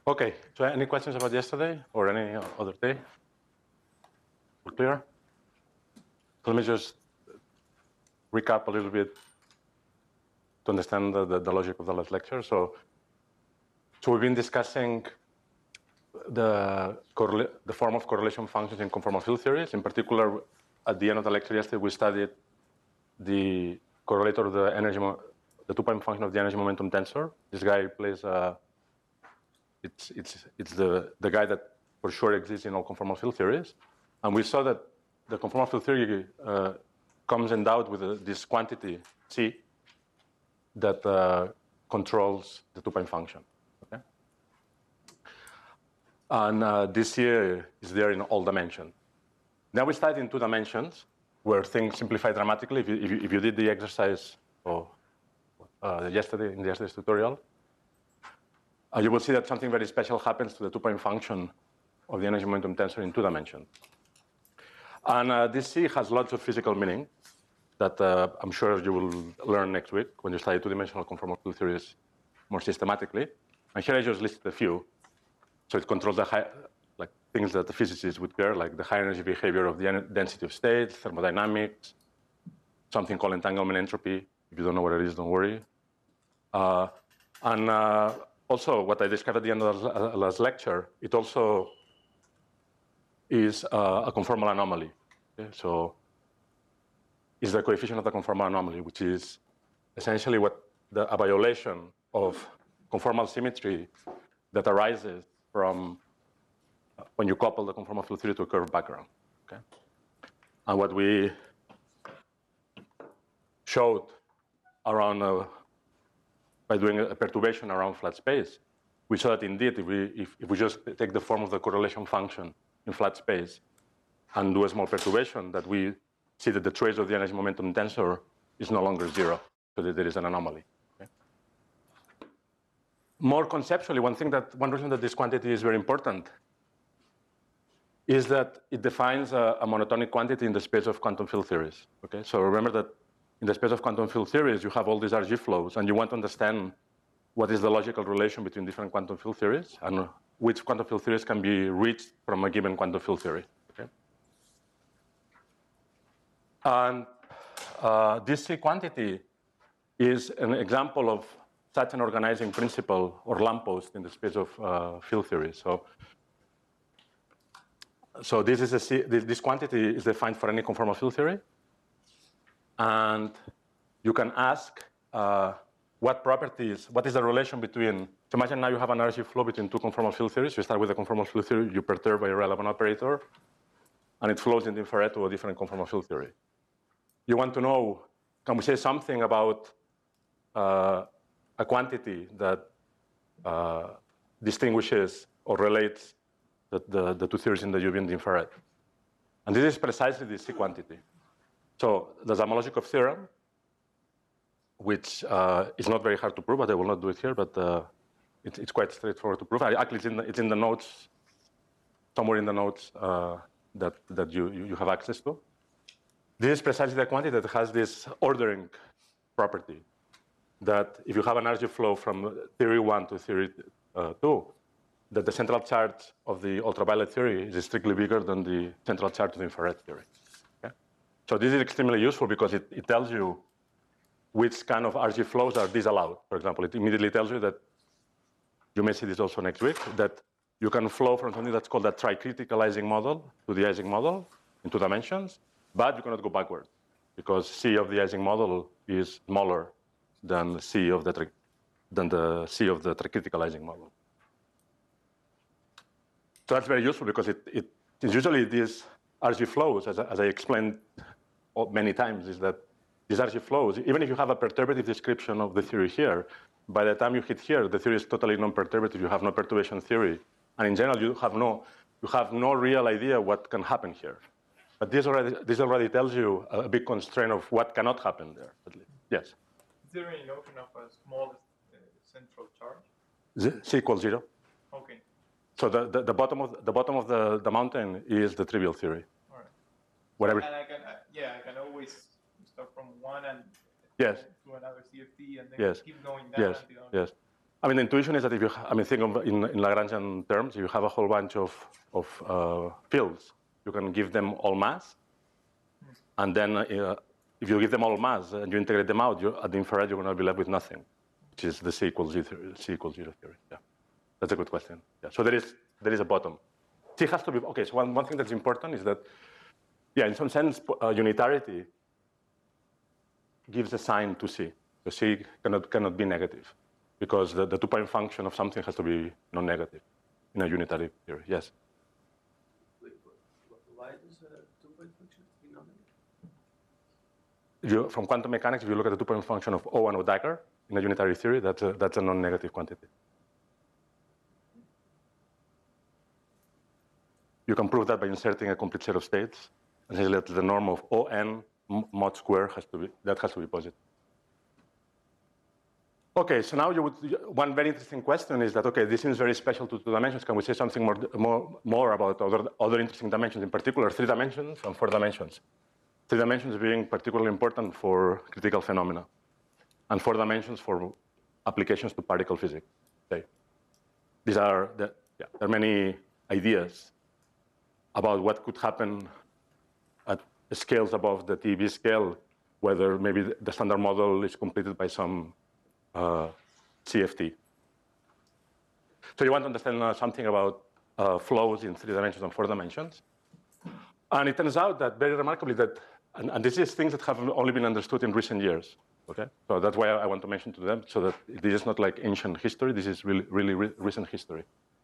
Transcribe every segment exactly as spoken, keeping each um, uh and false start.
Okay, so any questions about yesterday or any other day? We're clear? So let me just recap a little bit to understand the, the, the logic of the last lecture. So, so we've been discussing the, the form of correlation functions in conformal field theories. In particular, at the end of the lecture yesterday, we studied the correlator of the energy, the two-point function of the energy momentum tensor. This guy plays a, it's, it's, it's the, the guy that for sure exists in all conformal field theories. And we saw that the conformal field theory uh, comes endowed with a, this quantity C that uh, controls the two-point function. Okay? And uh, this C is there in all dimensions. Now we start in two dimensions where things simplify dramatically. If you, if you, if you did the exercise oh, uh, yesterday in yesterday's tutorial, uh, you will see that something very special happens to the two-point function of the energy momentum tensor in two dimensions. And uh, this C has lots of physical meaning that uh, I'm sure you will learn next week when you study two-dimensional conformal field theories more systematically. And here I just listed a few. So it controls the high, like things that the physicists would care, like the high energy behavior of the density of states, thermodynamics, something called entanglement entropy. If you don't know what it is, don't worry. Uh, and uh, also, what I described at the end of the last lecture, it also is uh, a conformal anomaly. Okay? So is the coefficient of the conformal anomaly, which is essentially what the, a violation of conformal symmetry that arises from when you couple the conformal field theory to a curved background. Okay? And what we showed around uh, by doing a perturbation around flat space, we saw that indeed if we, if, if we just take the form of the correlation function in flat space and do a small perturbation, that we see that the trace of the energy momentum tensor is no longer zero, so that there is an anomaly. Okay? More conceptually, one thing that, one reason that this quantity is very important is that it defines a, a monotonic quantity in the space of quantum field theories. Okay, so remember that in the space of quantum field theories, you have all these R G flows, and you want to understand what is the logical relation between different quantum field theories and which quantum field theories can be reached from a given quantum field theory. Okay? And uh, this C quantity is an example of such an organizing principle or lamppost in the space of uh, field theories. So, so this is a C, this, this quantity is defined for any conformal field theory, and you can ask uh, what properties, what is the relation between, so imagine now you have an energy flow between two conformal field theories. You start with a conformal field theory, you perturb by a relevant operator, and it flows in the infrared to a different conformal field theory. You want to know, can we say something about uh, a quantity that uh, distinguishes or relates the, the, the two theories in the U V and the infrared? And this is precisely the C quantity. So there's a Zamolodchikov theorem, which uh, is not very hard to prove, but I will not do it here, but uh, it, it's quite straightforward to prove. I, actually, it's in, the, it's in the notes, somewhere in the notes uh, that, that you, you have access to. This is precisely the quantity that has this ordering property, that if you have an energy flow from theory one to theory uh, two, that the central charge of the ultraviolet theory is strictly bigger than the central charge of the infrared theory. Okay? So this is extremely useful because it, it tells you which kind of R G flows are disallowed. For example, it immediately tells you that, you may see this also next week, that you can flow from something that's called a tricriticalizing model to the Ising model in two dimensions, but you cannot go backward because C of the Ising model is smaller than C of the than the C of the tricriticalizing model. So that's very useful because it, it is usually these R G flows, as, as I explained many times, is that these R G flows, even if you have a perturbative description of the theory here, by the time you hit here, the theory is totally non-perturbative. You have no perturbation theory, and in general, you have no you have no real idea what can happen here. But this already this already tells you a big constraint of what cannot happen there. At least. Yes. Is there any notion of a smallest uh, central charge? Z C equals zero. Okay. So the, the, the bottom of the bottom of the, the mountain is the trivial theory. All right. Whatever. And I can uh, yeah, I can always start from one and yes. to another C F T and then yes. keep going down. Yes. Until yes. I mean, the intuition is that if you, I mean, think of in, in Lagrangian terms, if you have a whole bunch of, of uh, fields, you can give them all mass. And then uh, if you give them all mass and you integrate them out, you, at the infrared, you're going to be left with nothing, which is the C equals, Z, C equals zero theory. Yeah, that's a good question. Yeah. So there is, there is a bottom. C has to be, OK, so one, one thing that's important is that, yeah, in some sense, uh, unitarity gives a sign to C. So C cannot, cannot be negative, because the, the two-point function of something has to be non-negative in a unitary theory. Yes? Wait, why does a two-point function be non-negative? You, from quantum mechanics, if you look at the two-point function of O and O dagger in a unitary theory, that's a, that's a non-negative quantity. You can prove that by inserting a complete set of states, and say that the norm of O n mod square has to be, that has to be positive. Okay, so now you would, one very interesting question is that, okay, this seems very special to two dimensions. Can we say something more, more, more about other, other interesting dimensions, in particular three dimensions and four dimensions? Three dimensions being particularly important for critical phenomena, and four dimensions for applications to particle physics. Okay. These are, the, yeah, there are many ideas about what could happen at scales above the T E V scale, whether maybe the standard model is completed by some uh, C F T. So you want to understand uh, something about uh, flows in three dimensions and four dimensions. And it turns out that very remarkably that, and, and this is things that have only been understood in recent years. Okay, so that's why I want to mention to them, so that this is not like ancient history. This is really, really re recent history.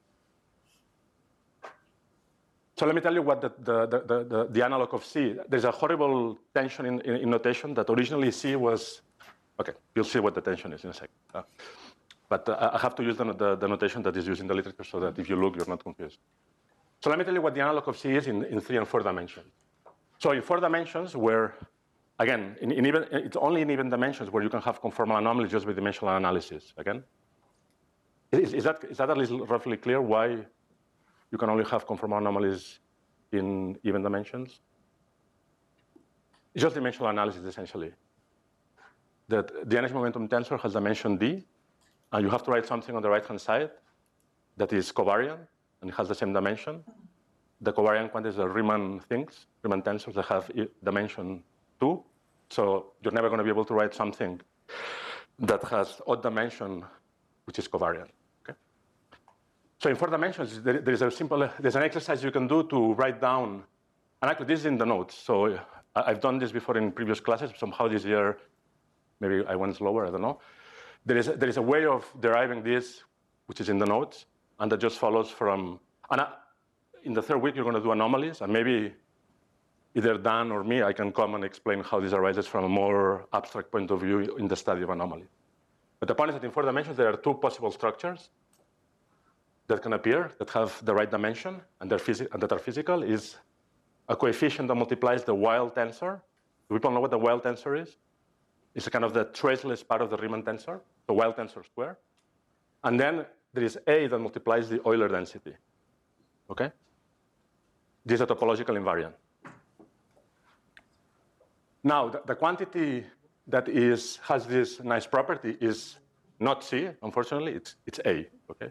So let me tell you what the, the, the, the, the analog of C. There's a horrible tension in, in, in notation that originally C was, okay, you'll see what the tension is in a second. Uh, but uh, I have to use the, the, the notation that is used in the literature so that if you look, you're not confused. So let me tell you what the analog of C is in, in three and four dimensions. So in four dimensions, where, again, in, in even, it's only in even dimensions where you can have conformal anomalies just with dimensional analysis, again. Is, is, that, is that at least roughly clear why you can only have conformal anomalies in even dimensions? It's just dimensional analysis, essentially. That the energy momentum tensor has dimension D, and you have to write something on the right-hand side that is covariant, and it has the same dimension. The covariant quantities are Riemann things, Riemann tensors that have dimension two. So you're never going to be able to write something that has odd dimension, which is covariant. So in four dimensions, there, there is a simple, there's an exercise you can do to write down, and actually this is in the notes. So I've done this before in previous classes. Somehow this year, maybe I went slower, I don't know. There is, there is a way of deriving this, which is in the notes, and that just follows from, and I, in the third week, you're going to do anomalies, and maybe either Dan or me, I can come and explain how this arises from a more abstract point of view in the study of anomalies. But the point is that in four dimensions, there are two possible structures that can appear, that have the right dimension, and, and that are physical, is a coefficient that multiplies the Weyl tensor. Do people know what the Weyl tensor is? It's a kind of the traceless part of the Riemann tensor, the Weyl tensor square. And then there is A that multiplies the Euler density. Okay? This is a topological invariant. Now, the, the quantity that is, has this nice property is not C, unfortunately, it's, it's A. Okay?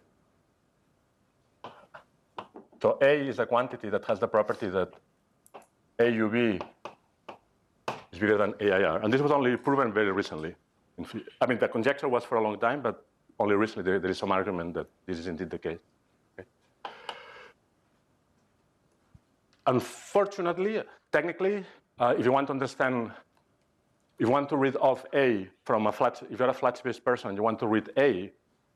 So A is a quantity that has the property that A U V is bigger than A I R. And this was only proven very recently. I mean, the conjecture was for a long time, but only recently there, there is some argument that this is indeed the case. Okay. Unfortunately, technically, uh, if you want to understand, if you want to read off A from a flat, if you're a flat space person, you want to read A,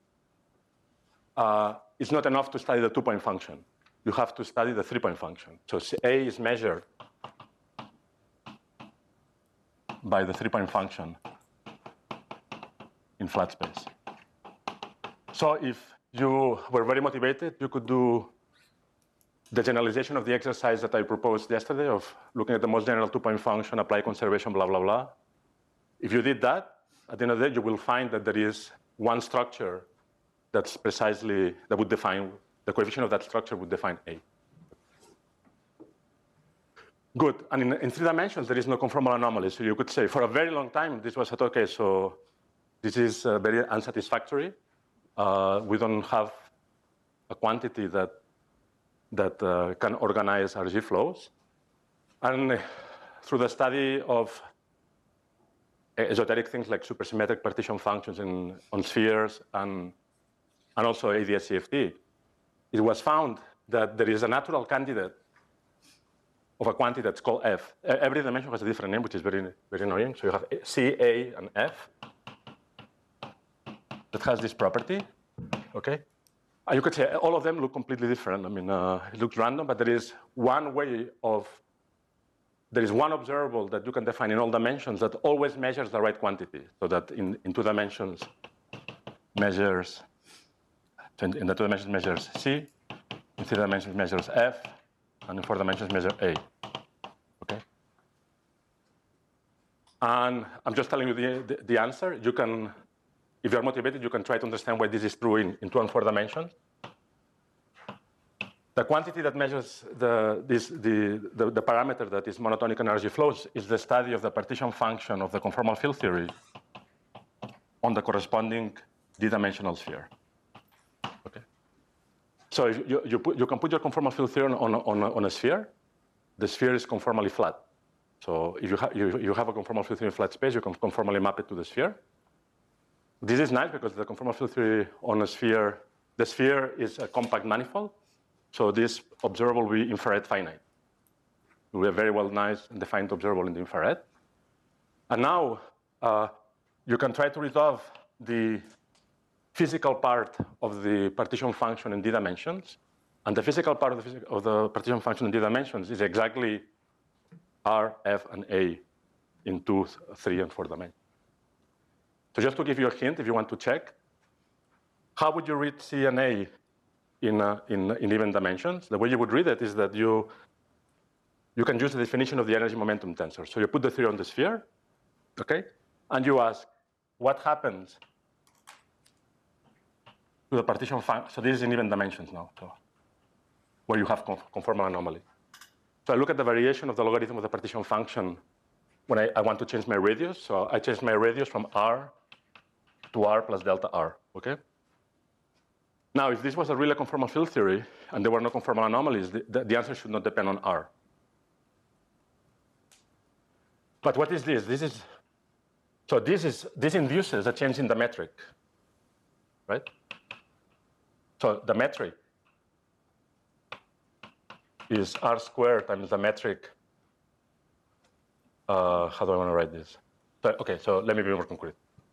uh, it's not enough to study the two-point function. You have to study the three-point function. So A is measured by the three-point function in flat space. So if you were very motivated, you could do the generalization of the exercise that I proposed yesterday of looking at the most general two-point function, apply conservation, blah, blah, blah. If you did that, at the end of the day, you will find that there is one structure that's precisely, that would define, the coefficient of that structure would define A. Good, and in, in three dimensions, there is no conformal anomaly. So you could say, for a very long time, this was thought, okay, so this is uh, very unsatisfactory. uh, we don't have a quantity that, that uh, can organize R G flows. And through the study of esoteric things like supersymmetric partition functions in, on spheres and, and also A D S C F T, it was found that there is a natural candidate of a quantity that's called F. Every dimension has a different name, which is very, very annoying. So you have C, A, and F that has this property, okay? And you could say all of them look completely different. I mean, uh, it looks random, but there is one way of, there is one observable that you can define in all dimensions that always measures the right quantity. So that in, in two dimensions measures, in the two dimensions measures C, in three dimensions measures F, and in four dimensions measure A, okay? And I'm just telling you the, the, the answer. You can, if you're motivated, you can try to understand why this is true in, in two and four dimensions. The quantity that measures the, this, the, the, the parameter that is monotonic energy flows is the study of the partition function of the conformal field theory on the corresponding d-dimensional sphere. Okay. So if you, you, put, you can put your conformal field theory on, on, on a sphere. The sphere is conformally flat. So if you, ha you, you have a conformal field theory in flat space, you can conformally map it to the sphere. This is nice because the conformal field theory on a sphere, the sphere is a compact manifold. So this observable will be infrared finite. We have very well nice and defined observable in the infrared. And now uh, you can try to resolve the physical part of the partition function in d dimensions. And the physical part of the, of the partition function in d dimensions is exactly R, F, and A in two, three, and four dimensions. So just to give you a hint, if you want to check, how would you read C and A in, uh, in, in even dimensions? The way you would read it is that you, you can use the definition of the energy momentum tensor. So you put the theory on the sphere, okay? And you ask, what happens to the partition function? So this is in even dimensions now, so where you have conformal anomaly. So I look at the variation of the logarithm of the partition function when I, I want to change my radius. So I change my radius from R to R plus delta R, okay? Now, if this was a really conformal field theory and there were no conformal anomalies, the, the, the answer should not depend on R. But what is this? This is, so this is, this induces a change in the metric, right? So the metric is R squared times the metric. Uh, how do I want to write this? So, okay, so let me be more concrete.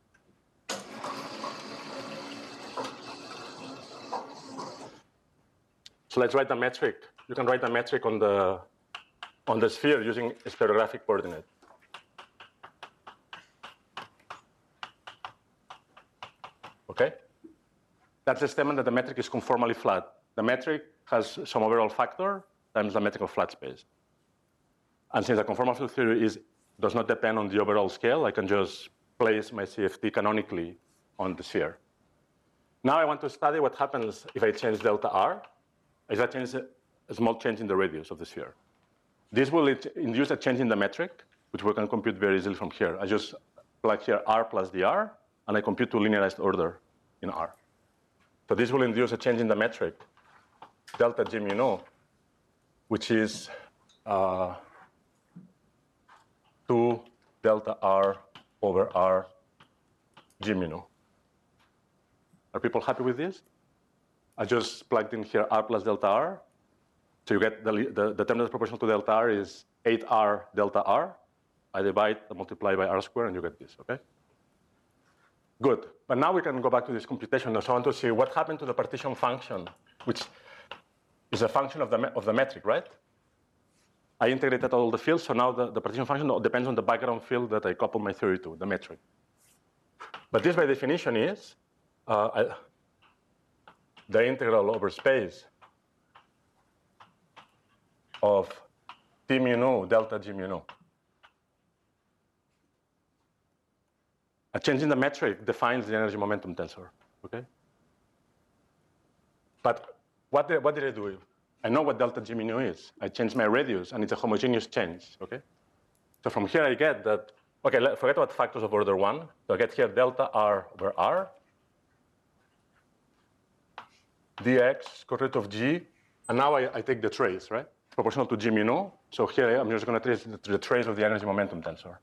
So let's write the metric. You can write the metric on the, on the sphere using a spherographic coordinate. Okay? That's the statement that the metric is conformally flat. The metric has some overall factor times the metric of flat space. And since the conformal field theory is, does not depend on the overall scale, I can just place my C F T canonically on the sphere. Now I want to study what happens if I change delta R. If I change a, a small change in the radius of the sphere. This will induce a change in the metric, which we can compute very easily from here. I just plug here R plus dr, and I compute to linearized order in R. So this will induce a change in the metric, delta G mu nu, which is uh, two delta R over R G mu nu. Are people happy with this? I just plugged in here R plus delta R. So you get the, the, the term that's proportional to delta R is eight R delta R. I divide and multiply by R squared, and you get this, okay? Good. But now we can go back to this computation. So I want to see what happened to the partition function, which is a function of the, of the metric, right? I integrated all the fields, so now the, the partition function depends on the background field that I couple my theory to, the metric. But this, by definition, is uh, I, the integral over space of T mu nu delta G mu nu. A change in the metric defines the energy momentum tensor, okay? But what did, what did I do? I know what delta G mu nu is. I changed my radius, and it's a homogeneous change, okay? So from here I get that, okay, let, forget about factors of order one. So I get here delta R over R. dx square root of g, and now I, I take the trace, right? Proportional to g mu nu. So here I'm just going to trace the, the trace of the energy momentum tensor.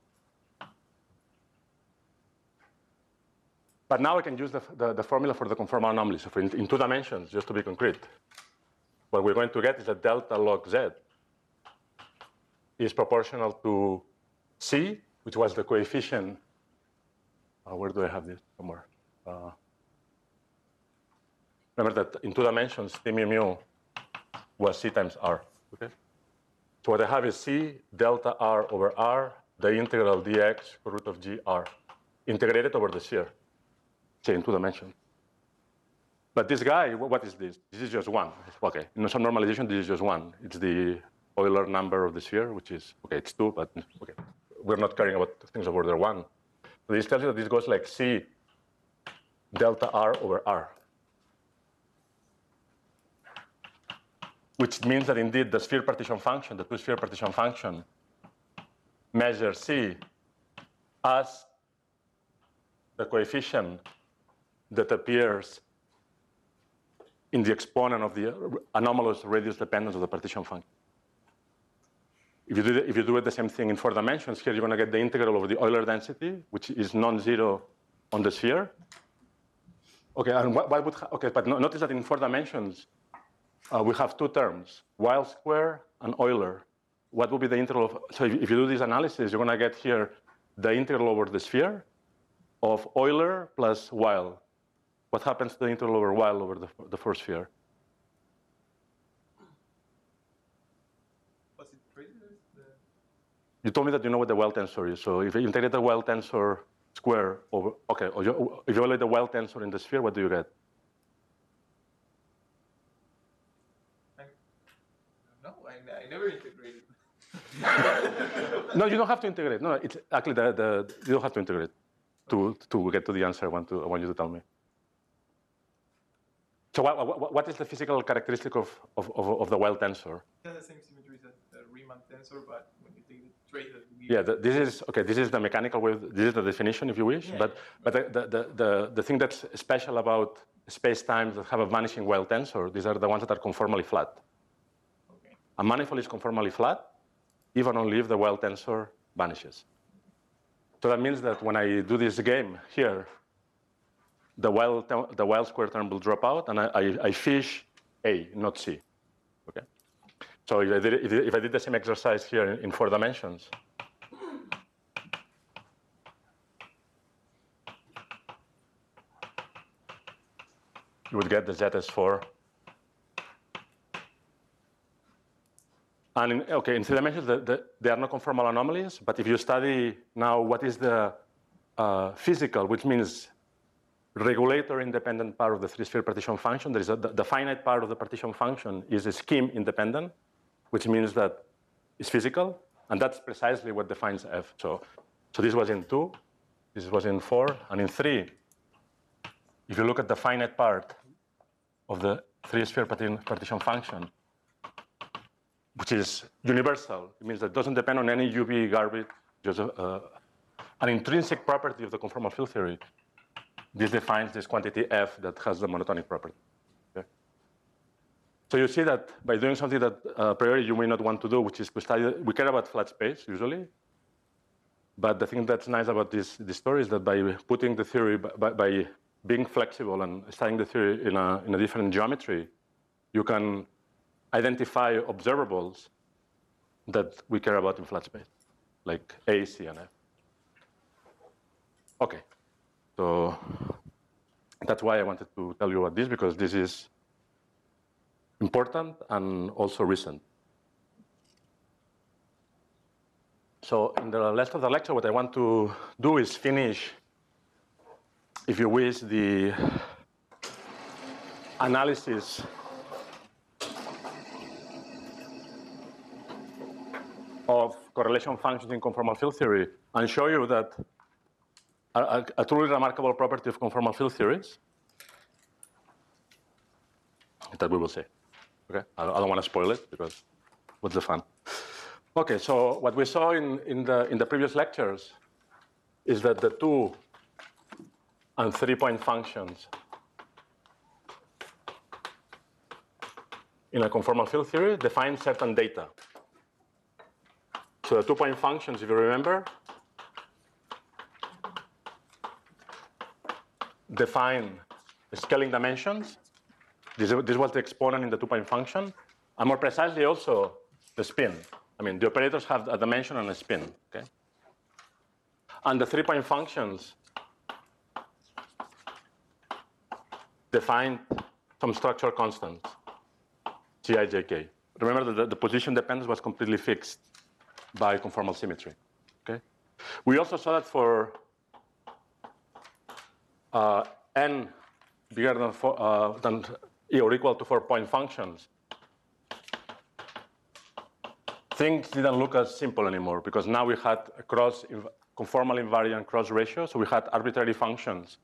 But now I can use the, the, the formula for the conformal anomaly. So for in, in two dimensions, just to be concrete, what we're going to get is that delta log z is proportional to c, which was the coefficient. Uh, where do I have this? Somewhere. Uh, remember that in two dimensions, T mu mu was c times r. Okay. So what I have is c delta r over r, the integral dx square root of g r, integrated over the sphere. Say in two dimensions. But this guy, what is this? This is just one. Okay. In some normalization, this is just one. It's the Euler number of the sphere, which is, okay, it's two, but okay. We're not caring about things of order one. So this tells you that this goes like c delta r over r. Which means that indeed the sphere partition function, the two sphere partition function, measures c as the coefficient that appears in the exponent of the anomalous radius dependence of the partition function. If you do, the, if you do it the same thing in four dimensions, here you're going to get the integral over the Euler density, which is non-zero on the sphere. Okay, and what, what would okay, but no, notice that in four dimensions uh, we have two terms: Weil square and Euler. What would be the integral of? So if, if you do this analysis, you're going to get here the integral over the sphere of Euler plus Weil. What happens to the integral over Weil over the, the first sphere? Was it crazy? The... You told me that you know what the Weil tensor is. So if you integrate the Weil tensor square over, okay, or you, if you evaluate the Weil tensor in the sphere, what do you get? I, no, I, I never integrated. No, you don't have to integrate. No, it's actually the, the you don't have to integrate to to get to the answer I want to I want you to tell me. So what, what, what is the physical characteristic of, of, of, of the Weil tensor? It has the same symmetry as the Riemann tensor, but when you take the trace that you Yeah, the, this is okay. This is the mechanical way. Of, this is the definition, if you wish. Yeah. But but the, the the the thing that's special about space-times that have a vanishing Weil tensor, these are the ones that are conformally flat. Okay. A manifold is conformally flat, even only if the Weil tensor vanishes. So that means that when I do this game here, the Weil the Weil square term will drop out, and I, I, I fish A, not C. Okay. So if I did if, if I did the same exercise here in, in four dimensions, you would get the Z S four. And in, okay, in three dimensions, the, the, there are no conformal anomalies. But if you study now what is the uh, physical, which means regulator-independent part of the three-sphere partition function, there is a, the, the finite part of the partition function is a scheme-independent, which means that it's physical, and that's precisely what defines F. So, so this was in two, this was in four, and in three, if you look at the finite part of the three-sphere partition function, which is universal, it means that it doesn't depend on any U V garbage, just uh, an intrinsic property of the conformal field theory. This defines this quantity F that has the monotonic property. Okay? So you see that by doing something that uh, a priori you may not want to do, which is to study, we care about flat space usually. But the thing that's nice about this, this story is that by putting the theory, by, by being flexible and studying the theory in a, in a different geometry, you can identify observables that we care about in flat space, like A, C, and F. Okay. So that's why I wanted to tell you about this, because this is important and also recent. So in the rest of the lecture, what I want to do is finish, if you wish, the analysis of correlation functions in conformal field theory and show you that A, a truly remarkable property of conformal field theories that we will see. Okay, I, I don't want to spoil it because what's the fun? Okay, so what we saw in, in the in the previous lectures is that the two and three point functions in a conformal field theory, define certain data. So the two-point functions, if you remember, define scaling dimensions. This, this was the exponent in the two-point function. And more precisely also the spin. I mean, the operators have a dimension and a spin, okay? And the three-point functions define some structure constants, G I, J, K. Remember that the, the position dependence was completely fixed by conformal symmetry, okay? We also saw that for uh, n bigger than, four, uh, than or equal to four-point functions, things didn't look as simple anymore because now we had a cross conformal invariant cross ratio, so we had arbitrary functions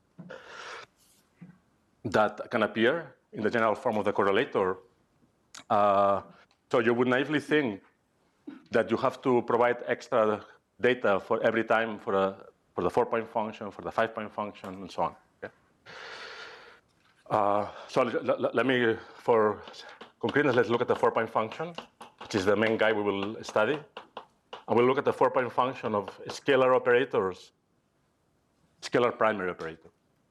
that can appear in the general form of the correlator. Uh, so you would naively think that you have to provide extra data for every time for, a, for the four-point function, for the five-point function, and so on. Okay? Uh, so let, let me, for concreteness, let's look at the four-point function, which is the main guy we will study. And we'll look at the four-point function of scalar operators, scalar primary operator.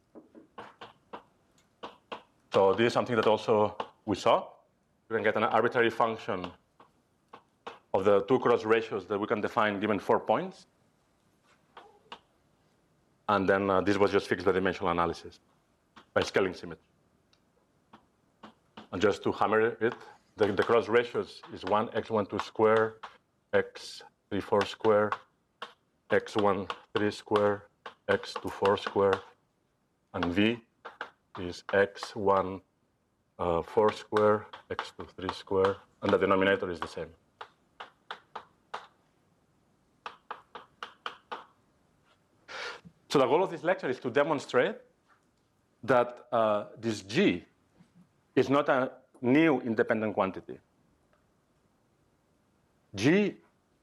So this is something that also we saw. We can get an arbitrary function of the two cross ratios that we can define given four points. And then uh, this was just fixed by dimensional analysis, by scaling symmetry. And just to hammer it, the, the cross ratios is one x one two square, x three four square, x one three square, x two four square, and v is x one uh, four square, x two three square, and the denominator is the same. So the goal of this lecture is to demonstrate that uh, this G is not a new independent quantity. G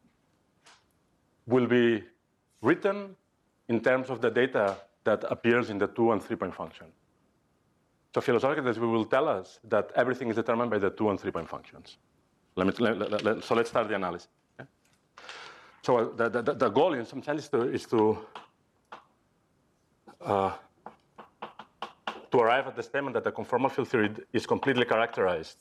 will be written in terms of the data that appears in the two and three-point function. So philosophically, this will tell us that everything is determined by the two and three-point functions. Let me, let, let, let, so let's start the analysis. Okay? So the, the, the goal in some sense is to, is to Uh, to arrive at the statement that the conformal field theory is completely characterized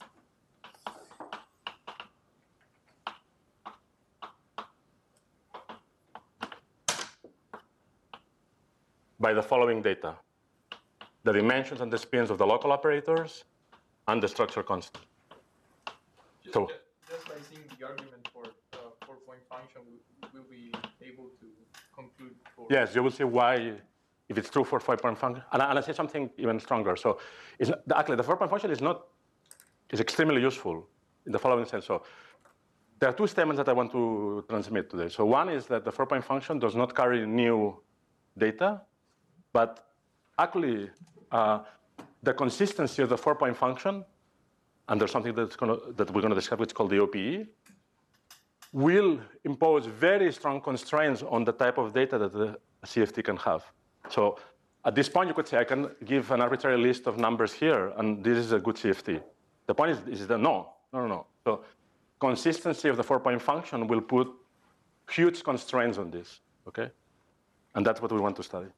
by the following data: the dimensions and the spins of the local operators and the structure constant. Just, So, just, just by seeing the argument for uh, four-point function, we'll be able to conclude. For yes, you will see why. If it's true for four-point function, and, and I say something even stronger. So, it's not, actually, the four-point function is not is extremely useful in the following sense. So, there are two statements that I want to transmit today. So, one is that the four-point function does not carry new data, but actually, uh, the consistency of the four-point function, and there's something that's gonna, that we're going to discuss, which is called the O P E, will impose very strong constraints on the type of data that the C F T can have. So at this point, you could say I can give an arbitrary list of numbers here, and this is a good C F T. The point is, is that no, no, no, no. So consistency of the four-point function will put huge constraints on this, okay? And that's what we want to study.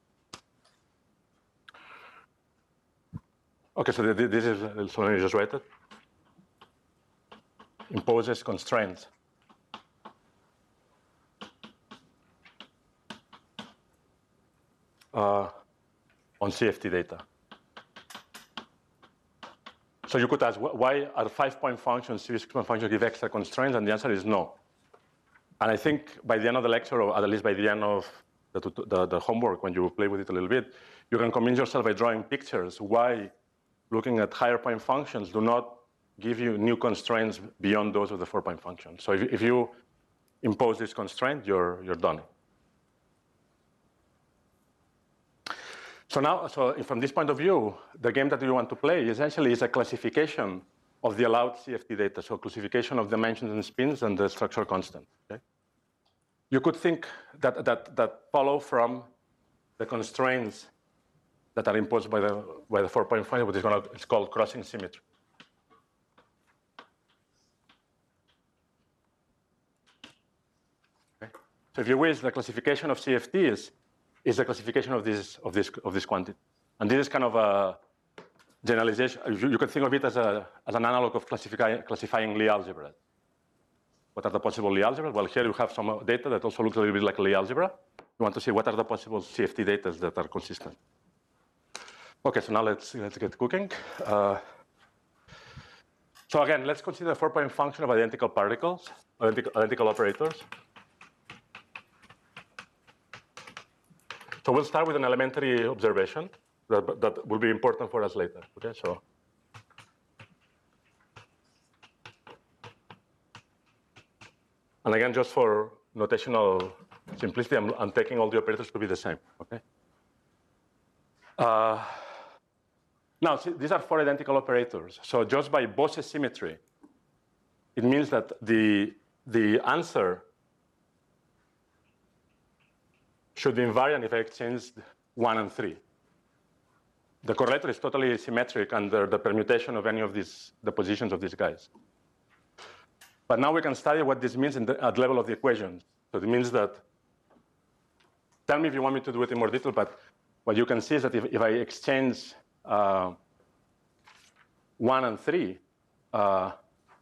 Okay, so this is, so let me just write it. Imposes constraints. Uh, on C F T data. So you could ask, why are five-point functions, six-point functions give extra constraints? And the answer is no. And I think by the end of the lecture, or at least by the end of the, the, the homework, when you play with it a little bit, you can convince yourself by drawing pictures why looking at higher point functions do not give you new constraints beyond those of the four-point function. So if, if you impose this constraint, you're, you're done. So now, so from this point of view, the game that you want to play essentially is a classification of the allowed C F T data, so classification of dimensions and spins and the structure constant. Okay? You could think that, that, that follow from the constraints that are imposed by the, by the four-point function, which is gonna, it's called crossing symmetry. So if you wish, the classification of C F Ts is the classification of this, of this, of this quantity. And this is kind of a generalization. You, you can think of it as, a, as an analog of classifying, classifying Lie algebra. What are the possible Lie algebra? Well, here you have some data that also looks a little bit like Lie algebra. You want to see what are the possible C F T data that are consistent. Okay, so now let's, let's get cooking. Uh, so again, let's consider a four-point function of identical particles, identical, identical operators. So we'll start with an elementary observation that, that will be important for us later. Okay, so. And again, just for notational simplicity, I'm, I'm taking all the operators to be the same, okay? Uh, now, see, these are four identical operators. So just by Bose symmetry, it means that the, the answer should be invariant if I exchange one and three. The correlator is totally symmetric under the permutation of any of these, the positions of these guys. But now we can study what this means in the, at the level of the equations. So it means that, tell me if you want me to do it in more detail, but what you can see is that if, if I exchange uh, one and three, uh,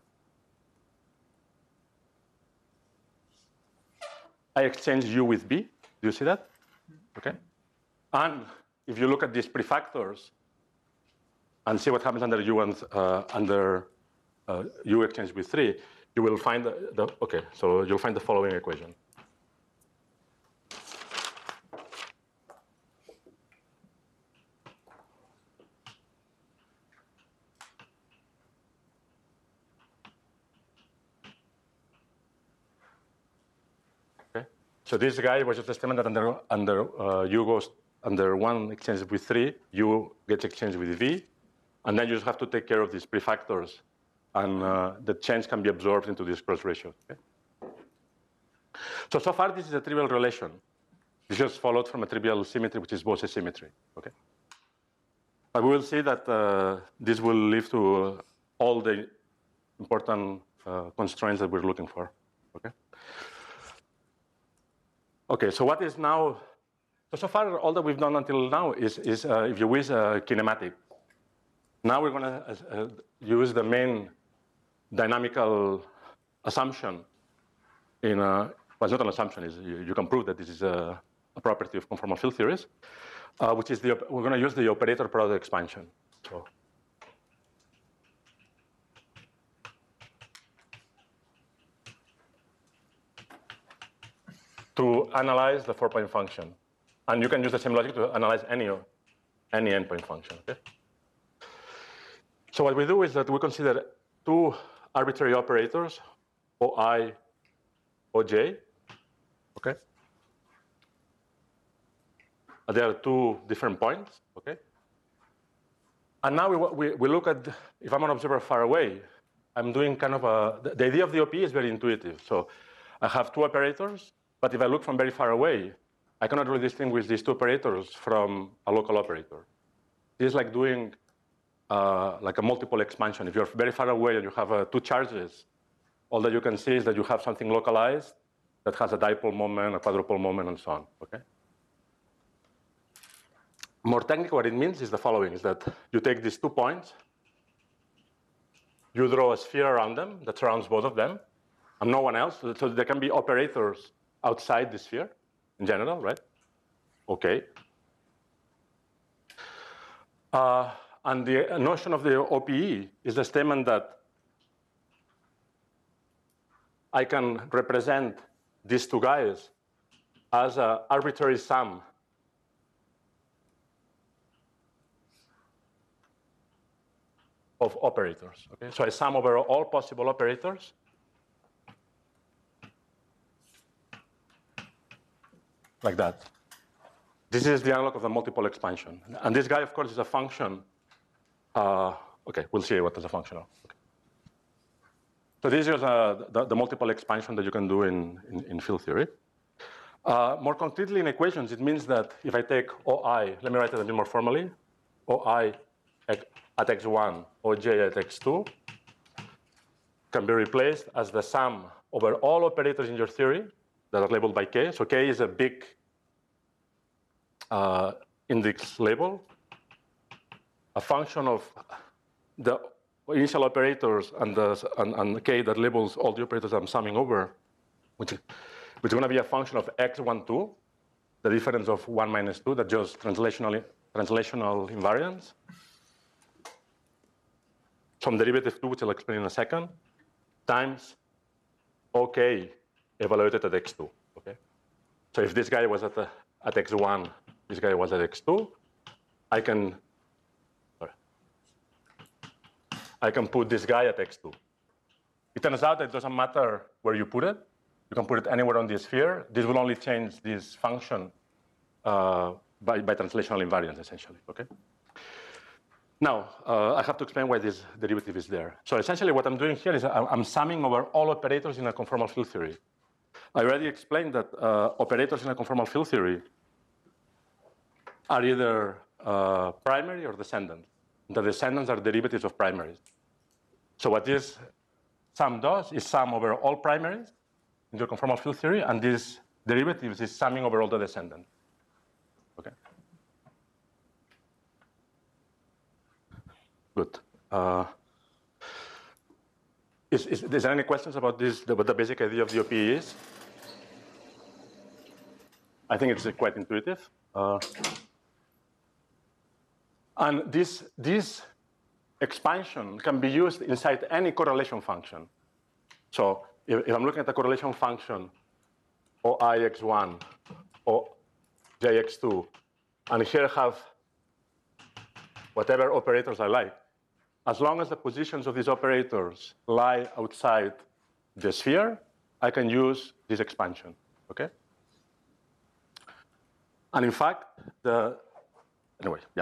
I exchange U with B. Do you see that? Okay. And if you look at these prefactors and see what happens under U and uh, under uh, U exchange with three, you will find the, the, okay, so you'll find the following equation. Okay, so this guy was just a statement that under, under uh, U goes under one exchange with three, U gets exchanged with V, and then you just have to take care of these prefactors. And uh, the change can be absorbed into this cross ratio. Okay? So, so far, this is a trivial relation. This just followed from a trivial symmetry, which is Bose symmetry. Okay? But we will see that uh, this will lead to uh, all the important uh, constraints that we're looking for. Okay? Okay, so what is now, so, so far, all that we've done until now is, is uh, if you wish, uh, kinematic. Now we're going to uh, use the main dynamical assumption in a, well, it's not an assumption, is you, you can prove that this is a, a property of conformal field theories, uh, which is the, we're going to use the operator product expansion. So, to analyze the four-point function. And you can use the same logic to analyze any, any endpoint function, okay? So what we do is that we consider two arbitrary operators, O I, O J, okay? There are two different points, okay? And now we, we, we look at, if I'm an observer far away, I'm doing kind of a, the, the idea of the O P E is very intuitive. So I have two operators, but if I look from very far away, I cannot really distinguish these two operators from a local operator. This is like doing Uh, like a multiple expansion. If you're very far away and you have uh, two charges, all that you can see is that you have something localized that has a dipole moment, a quadrupole moment, and so on, okay? More technically, what it means is the following, is that you take these two points, you draw a sphere around them that surrounds both of them, and no one else. So there can be operators outside the sphere in general, right? Okay. Uh, And the notion of the O P E is the statement that I can represent these two guys as an arbitrary sum of operators. Okay? So I sum over all possible operators. Like that. This is the analog of the multiple expansion. And this guy, of course, is a function. Uh, okay, we'll see what is a function of. Okay. So this is uh, the, the multiple expansion that you can do in, in, in field theory. Uh, more concretely in equations, it means that if I take O I, let me write it a bit more formally, O I at x one, O J at x two, can be replaced as the sum over all operators in your theory that are labeled by k. So k is a big uh, index label, a function of the initial operators and, the, and, and k that labels all the operators I'm summing over, which, which is going to be a function of x one, two, the difference of one minus two, that just translational, translational invariance. Some derivative two, which I'll explain in a second, times OK evaluated at x two. Okay? So if this guy was at, the, at x one, this guy was at x two, I can, sorry, I can put this guy at x two. It turns out that it doesn't matter where you put it. You can put it anywhere on the sphere. This will only change this function uh, by, by translational invariance, essentially. Okay? Now, uh, I have to explain why this derivative is there. So essentially what I'm doing here is I'm, I'm summing over all operators in a conformal field theory. I already explained that uh, operators in a conformal field theory are either uh, primary or descendant. The descendants are derivatives of primaries. So what this sum does is sum over all primaries into a conformal field theory, and this derivatives is summing over all the descendants. Okay. Good. Uh, is, is, is there any questions about this, what the basic idea of the O P E is? I think it's uh, quite intuitive. Uh, and this, this expansion can be used inside any correlation function. So if, if I'm looking at a correlation function, O I x one, or J x two, and here I have whatever operators I like, as long as the positions of these operators lie outside the sphere, I can use this expansion, okay? And in fact, the, anyway, yeah.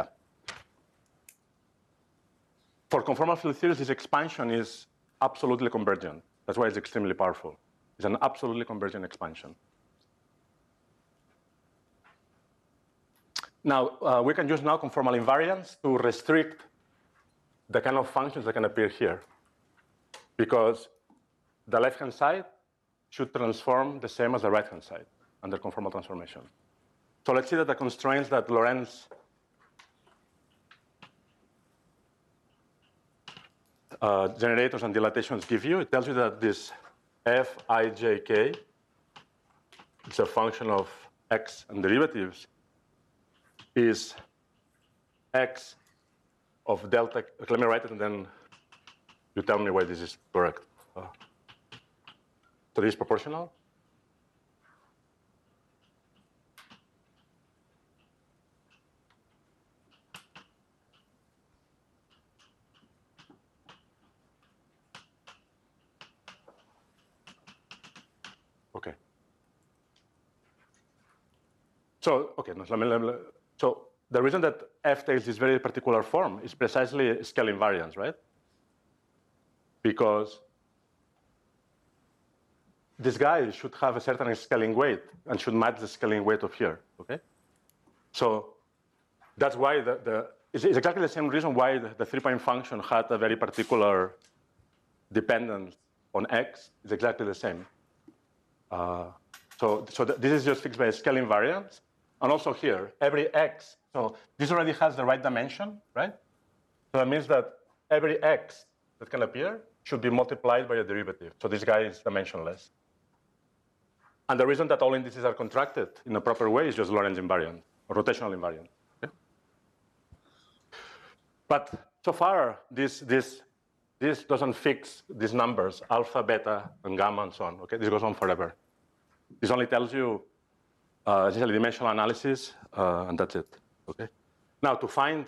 For conformal field theories, this expansion is absolutely convergent. That's why it's extremely powerful. It's an absolutely convergent expansion. Now, uh, we can use now conformal invariance to restrict the kind of functions that can appear here, because the left-hand side should transform the same as the right-hand side under conformal transformation. So let's see that the constraints that Lorentz uh, generators and dilatations give you, it tells you that this f I j k is a function of x and derivatives is x of delta. Let me write it and then you tell me why this is correct. Uh, so this is proportional. Okay. So, okay, no, let me, let me, so the reason that f takes this very particular form is precisely scale invariance, right? Because this guy should have a certain scaling weight and should match the scaling weight of here, okay? So that's why the, the it's, it's exactly the same reason why the, the three-point function had a very particular dependence on x. It's exactly the same. Uh, so so th this is just fixed by scale invariance. And also here, every x, so this already has the right dimension, right? So that means that every x that can appear should be multiplied by a derivative. So this guy is dimensionless. And the reason that all indices are contracted in a proper way is just Lorentz invariant, or rotational invariant. Okay? But so far, this, this, this doesn't fix these numbers, alpha, beta, and gamma, and so on. Okay? This goes on forever. This only tells you uh, essentially dimensional analysis, uh, and that's it. Okay? Now, to find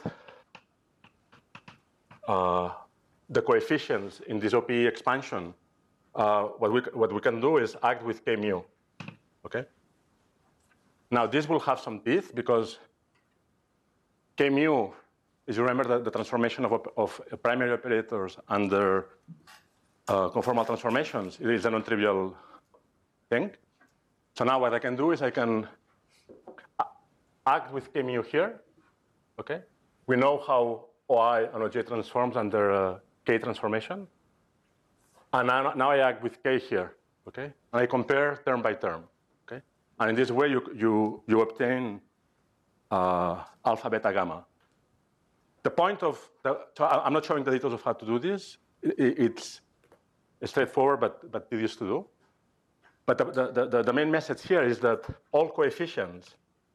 uh, the coefficients in this O P E expansion, uh, what, we, what we can do is act with K mu. Okay? Now, this will have some teeth because K mu is, you remember, the, the transformation of, of primary operators under uh, conformal transformations. It is a non-trivial thing. So now what I can do is I can act with K mu here. Okay? We know how O I and O J transforms under uh, K transformation. And now, now I act with K here. Okay? And I compare term by term. And in this way, you, you, you obtain uh, alpha, beta, gamma. The point of, the, so I'm not showing the details of how to do this. It's straightforward, but, but tedious to do. But the, the, the, the main message here is that all coefficients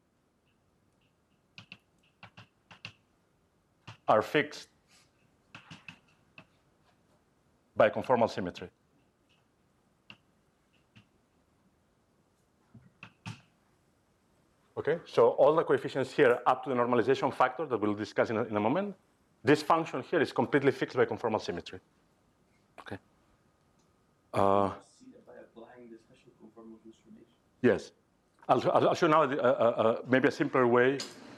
are fixed by conformal symmetry. Okay, so all the coefficients here up to the normalization factor that we'll discuss in a, in a moment, this function here is completely fixed by conformal symmetry. Okay. Uh, See that by applying the special conformal transformation. yes. I'll, I'll show now uh, uh, maybe a simpler way.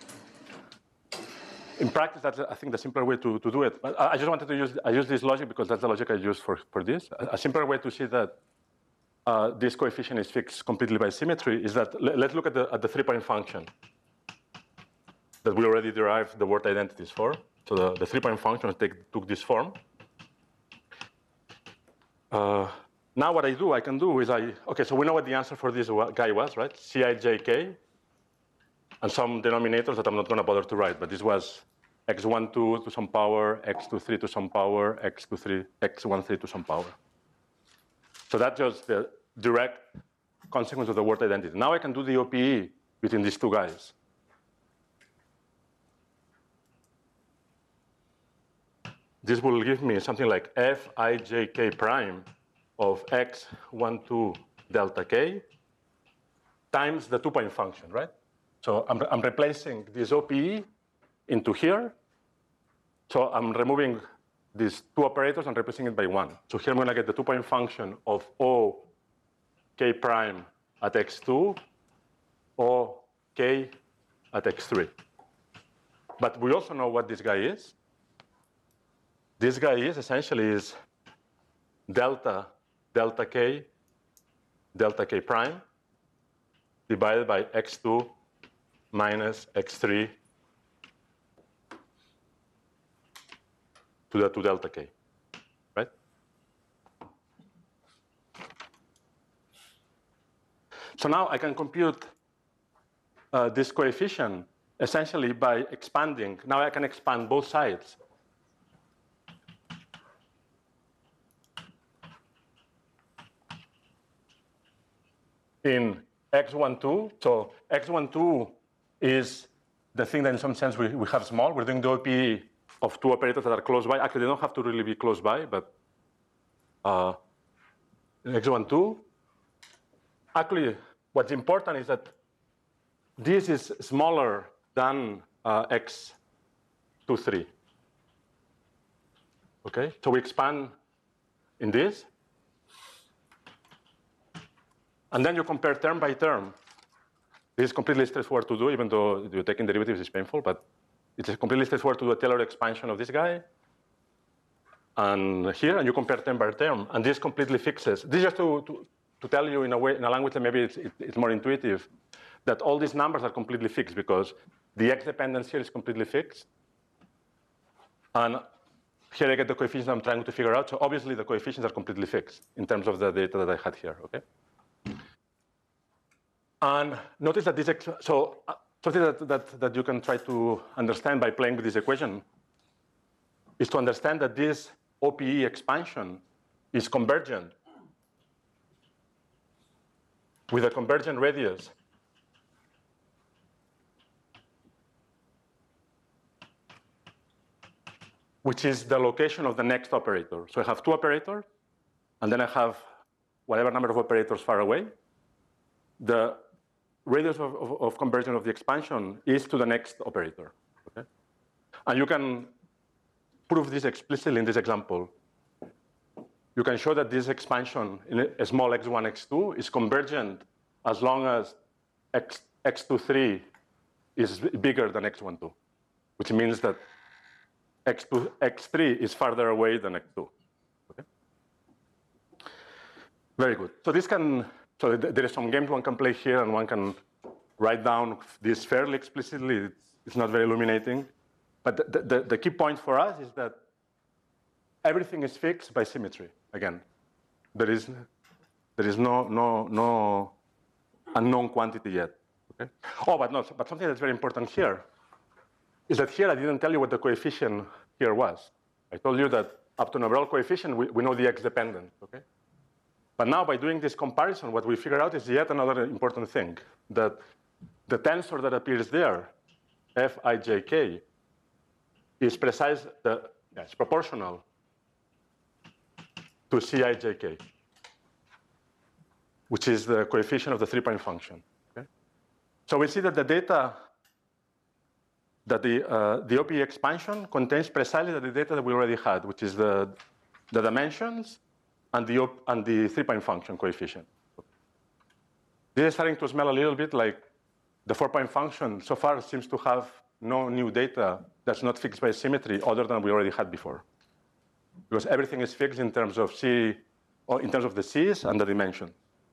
In practice, that's, I think, the simpler way to, to do it. But I just wanted to use, I use this logic because that's the logic I use for, for this. A, a simpler way to see that uh, this coefficient is fixed completely by symmetry is that, let, let's look at the, at the three-point function that we already derived the word identities for. So the, the three-point function take, took this form. Uh, now what I do, I can do is I, okay, so we know what the answer for this guy was, right? C I J K. And some denominators that I'm not going to bother to write, but this was x one two to some power, x two three to some power, x two three, x one three to some power. So that's just the direct consequence of the word identity. Now I can do the O P E between these two guys. This will give me something like f I j k prime of x one two delta k times the two-point function, right? So I'm, I'm replacing this O P E into here. So I'm removing these two operators and replacing it by one. So here I'm going to get the two-point function of O k prime at x two, O k at x three. But we also know what this guy is. This guy is essentially is delta, delta k, delta k prime divided by x two minus x three to the two delta k, right? So now I can compute uh, this coefficient essentially by expanding. Now I can expand both sides. In x one two, so x one two is the thing that in some sense we, we have small. We're doing the O P E of two operators that are close by. Actually, they don't have to really be close by, but uh, in x one two, actually, what's important is that this is smaller than uh, x two three. Okay, so we expand in this. And then you compare term by term. This is completely straightforward to do, even though you're taking derivatives is painful, but it's completely straightforward to do a Taylor expansion of this guy. And here, and you compare term by term, and this completely fixes. This is just to, to, to tell you in a way, in a language that maybe it's, it, it's more intuitive, that all these numbers are completely fixed because the x dependence here is completely fixed. And here I get the coefficients I'm trying to figure out. So obviously the coefficients are completely fixed in terms of the data that I had here, okay? And notice that this, so uh, something that, that, that you can try to understand by playing with this equation is to understand that this O P E expansion is convergent with a convergent radius which is the location of the next operator. So I have two operators, and then I have whatever number of operators far away. The radius of, of, of conversion of the expansion is to the next operator. Okay? And you can prove this explicitly in this example. You can show that this expansion in a small x one, x two is convergent as long as x, x two three is bigger than x one two, which means that x two, x three is farther away than x two. Okay? Very good. So this can, so there is some games one can play here, and one can write down this fairly explicitly. It's, it's not very illuminating. But the, the, the key point for us is that everything is fixed by symmetry. Again, there is, there is no, no, no unknown quantity yet. Okay? Oh, but no, but something that's very important here is that here I didn't tell you what the coefficient here was. I told you that up to an overall coefficient, we, we know the x-dependent, okay? But now by doing this comparison, what we figure out is yet another important thing, that the tensor that appears there, Fijk, is precise, the, yeah, it's proportional to Cijk, which is the coefficient of the three-point function. Okay? So we see that the data, that the, uh, the O P E expansion contains precisely the data that we already had, which is the, the dimensions and the, and the three-point function coefficient. This is starting to smell a little bit like the four-point function so far seems to have no new data that's not fixed by symmetry other than we already had before. Because everything is fixed in terms of C, or in terms of the C's and the dimension.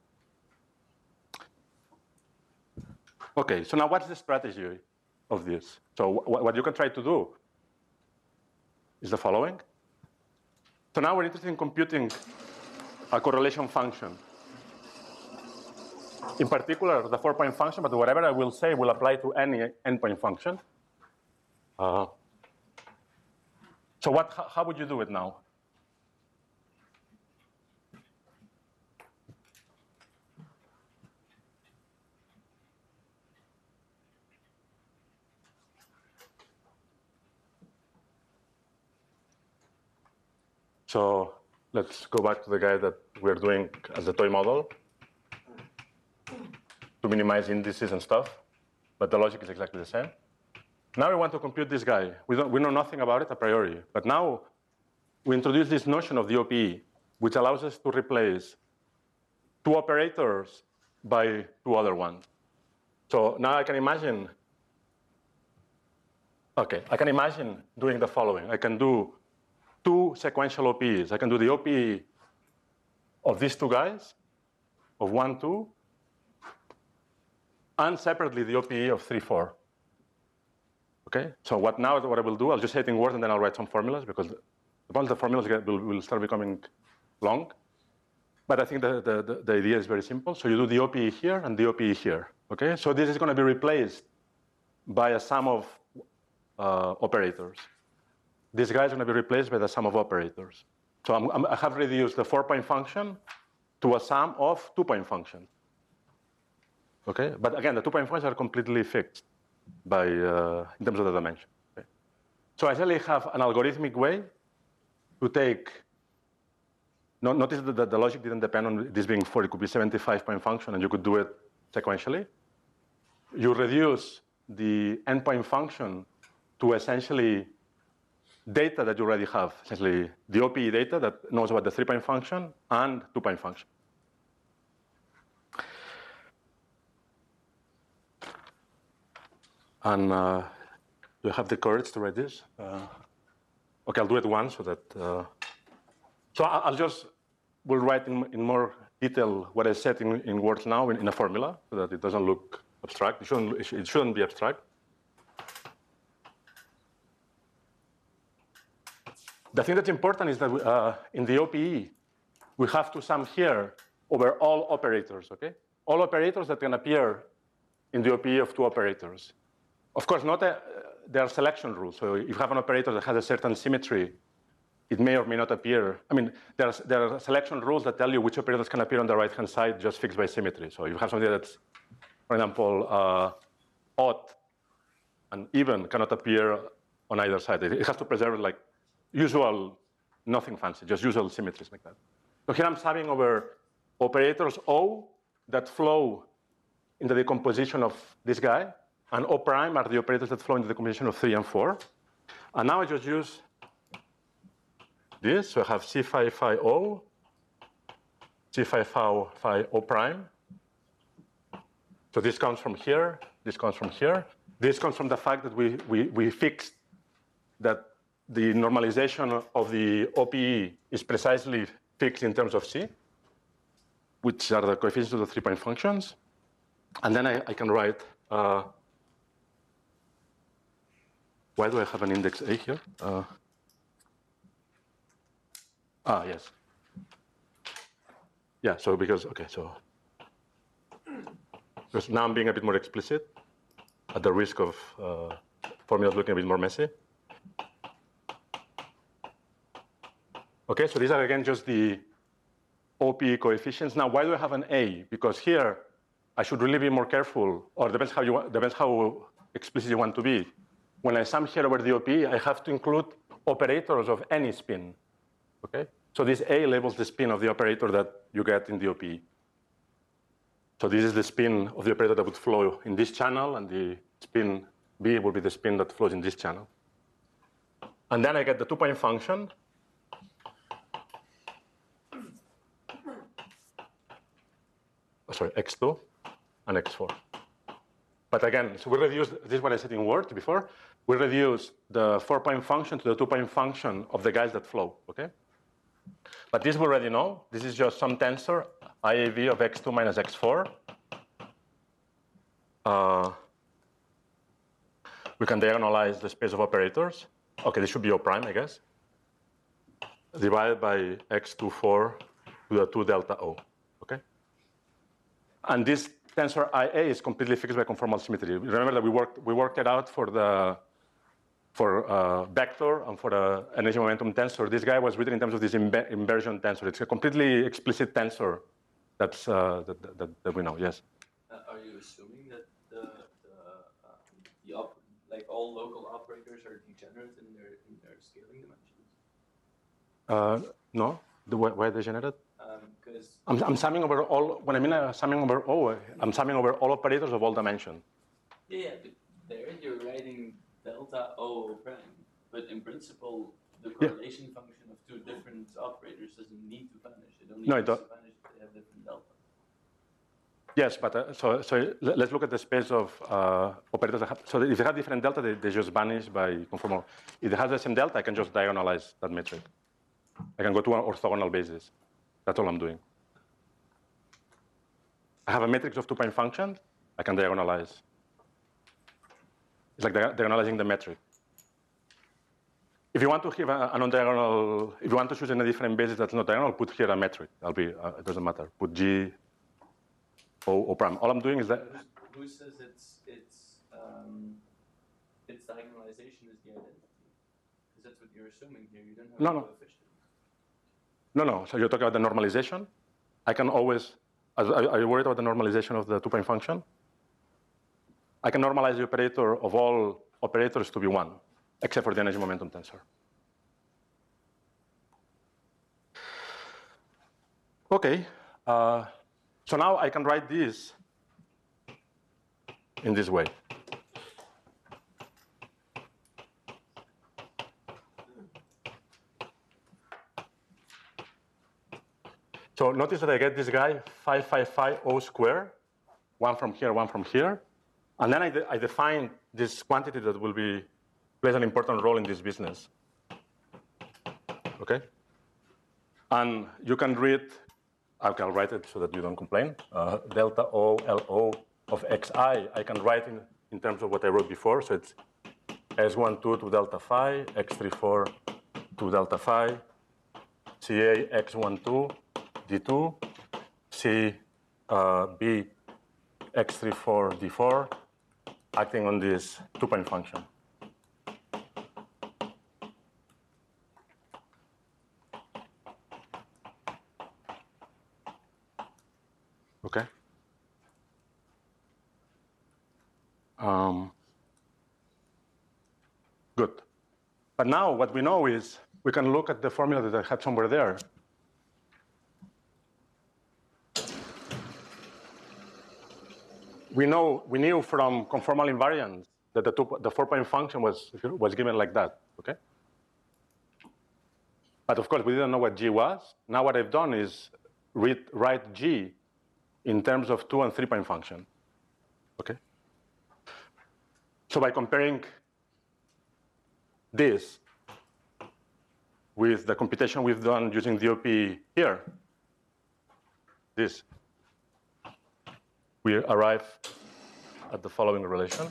Okay, so now what's the strategy of this? So what you can try to do is the following. So now we're interested in computing a correlation function. In particular, the four-point function, but whatever I will say will apply to any n-point function. Uh, so what, how would you do it now? So let's go back to the guy that we're doing as the toy model to minimize indices and stuff, but the logic is exactly the same. Now we want to compute this guy. We, don't, we know nothing about it a priori, but now we introduce this notion of the O P E, which allows us to replace two operators by two other ones. So now I can imagine, okay, I can imagine doing the following. I can do two sequential O P Es. I can do the O P E of these two guys, of one, two, and separately the O P E of three, four. Okay, so what now, what I will do, I'll just say it in Word and then I'll write some formulas because once the formulas get, will, will start becoming long. But I think the, the, the, the idea is very simple. So you do the O P E here and the O P E here. Okay, so this is going to be replaced by a sum of uh, operators. This guy is going to be replaced by the sum of operators. So I'm, I'm, I have reduced the four-point function to a sum of two-point functions. Okay, but again, the two-point functions are completely fixed by uh, in terms of the dimension. Okay? So I actually have an algorithmic way to take. No, notice that the, the logic didn't depend on this being four. It could be seventy-five-point function, and you could do it sequentially. You reduce the n-point function to essentially data that you already have, essentially the O P E data that knows about the three-point function and two-point function. And uh, do you have the courage to write this? Uh, okay, I'll do it once so that. Uh, so I'll just, we'll write in, in more detail what I said in, in words now in, in a formula so that it doesn't look abstract. It shouldn't, it shouldn't be abstract. The thing that's important is that we, uh, in the O P E, we have to sum here over all operators, okay? All operators that can appear in the O P E of two operators. Of course, not a, there are selection rules. So if you have an operator that has a certain symmetry, it may or may not appear. I mean, there are, there are selection rules that tell you which operators can appear on the right-hand side just fixed by symmetry. So if you have something that's, for example, uh, odd and even cannot appear on either side. It has to preserve like usual, nothing fancy, just usual symmetries like that. So here I'm summing over operators O that flow in the decomposition of this guy, and O prime are the operators that flow in the decomposition of three and four. And now I just use this. So I have C phi phi O, C phi phi phi O prime. So this comes from here, this comes from here. This comes from the fact that we, we, we fixed that the normalization of the O P E is precisely fixed in terms of C, which are the coefficients of the three-point functions. And then I, I can write, uh, why do I have an index A here? Uh, ah, yes. Yeah, so because, okay, so. Because now I'm being a bit more explicit, at the risk of uh, formulas looking a bit more messy. Okay, so these are again just the O P E coefficients. Now, why do I have an A? Because here, I should really be more careful, or depends how you want, depends how explicit you want to be. When I sum here over the O P E, I have to include operators of any spin. Okay, so this A labels the spin of the operator that you get in the O P E. So this is the spin of the operator that would flow in this channel, and the spin B will be the spin that flows in this channel. And then I get the two-point function. Oh, sorry, x two and x four. But again, so we reduce, this is what I said in Word before, we reduce the four-point function to the two-point function of the guys that flow, okay? But this we already know. This is just some tensor, I A V of x two minus x four. Uh, we can diagonalize the space of operators. Okay, this should be O prime, I guess. Divided by x two four to the two delta O, okay? And this tensor I A is completely fixed by conformal symmetry. Remember that we worked, we worked it out for the for uh, vector and for the energy momentum tensor. This guy was written in terms of this inver inversion tensor. It's a completely explicit tensor that's, uh, that, that, that we know, yes. Uh, are you assuming that the, the, uh, the op like all local operators are degenerate in their, in their scaling dimensions? Uh, no, the, why degenerate? Because um, I'm, I'm summing over all, when I mean uh, summing over O, I'm summing over all operators of all dimensions. yeah, yeah, but there you're writing delta O prime, but in principle, the correlation yeah. function of two different operators doesn't need to vanish. It only no, needs it to vanish if they have different delta. Yes, but uh, so, so let's look at the space of uh, operators. That have, so if they have different delta, they, they just vanish by conformal. If it has the same delta, I can just diagonalize that metric. I can go to an orthogonal basis. That's all I'm doing. I have a matrix of two-point functions. I can diagonalize. It's like diagonalizing the metric. If you want to have a, a non-diagonal, if you want to choose any different basis that's not diagonal, put here a metric. I'll be, uh, it doesn't matter. Put G, O, O prime. All I'm doing is that. Who says it's it's um, its diagonalization is the identity? Because that's what you're assuming here. You don't have no, a no. coefficient. No, no. So you're talking about the normalization. I can always. Are you worried about the normalization of the two-point function? I can normalize the operator of all operators to be one, except for the energy momentum tensor. Okay. Uh, so now I can write this in this way. So notice that I get this guy, five five five O squared, one from here, one from here. And then I, de I define this quantity that will be plays an important role in this business. Okay? And you can read, okay, I'll write it so that you don't complain. Uh, delta O L O of xi, I can write in, in terms of what I wrote before. So it's S one two to delta phi, X three four to delta phi, C A X one two, D two, C uh, B X three four, D four, acting on this two-point function. Okay. Um, good. But now what we know is we can look at the formula that I had somewhere there. We know we knew from conformal invariance that the, two, the four-point function was was given like that. Okay. But of course we didn't know what G was. Now what I've done is read, write G in terms of two and three-point function. Okay. So by comparing this with the computation we've done using the O P here, this, we arrive at the following relation.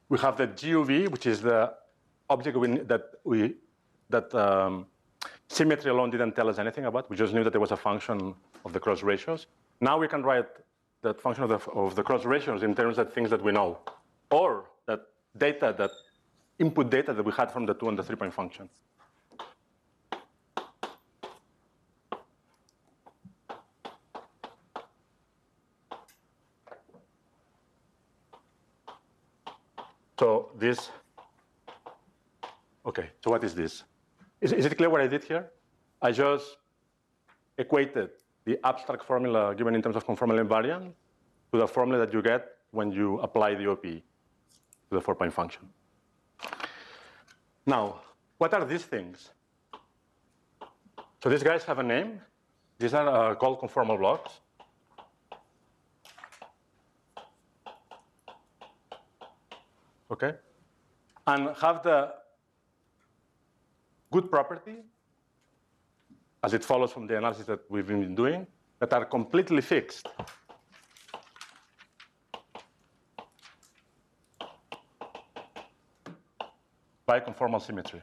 we have the G U V, which is the object we, that we that um, symmetry alone didn't tell us anything about. We just knew that there was a function of the cross ratios. Now we can write that function of the, of the cross ratios in terms of things that we know, or that data, that input data that we had from the two and the three-point function. So this, okay, so what is this? Is, is it clear what I did here? I just equated the abstract formula given in terms of conformal invariant to the formula that you get when you apply the O P E to the four-point function. Now, what are these things? So these guys have a name. These are uh, called conformal blocks. Okay? And have the good property, as it follows from the analysis that we've been doing, that are completely fixed. By conformal symmetry.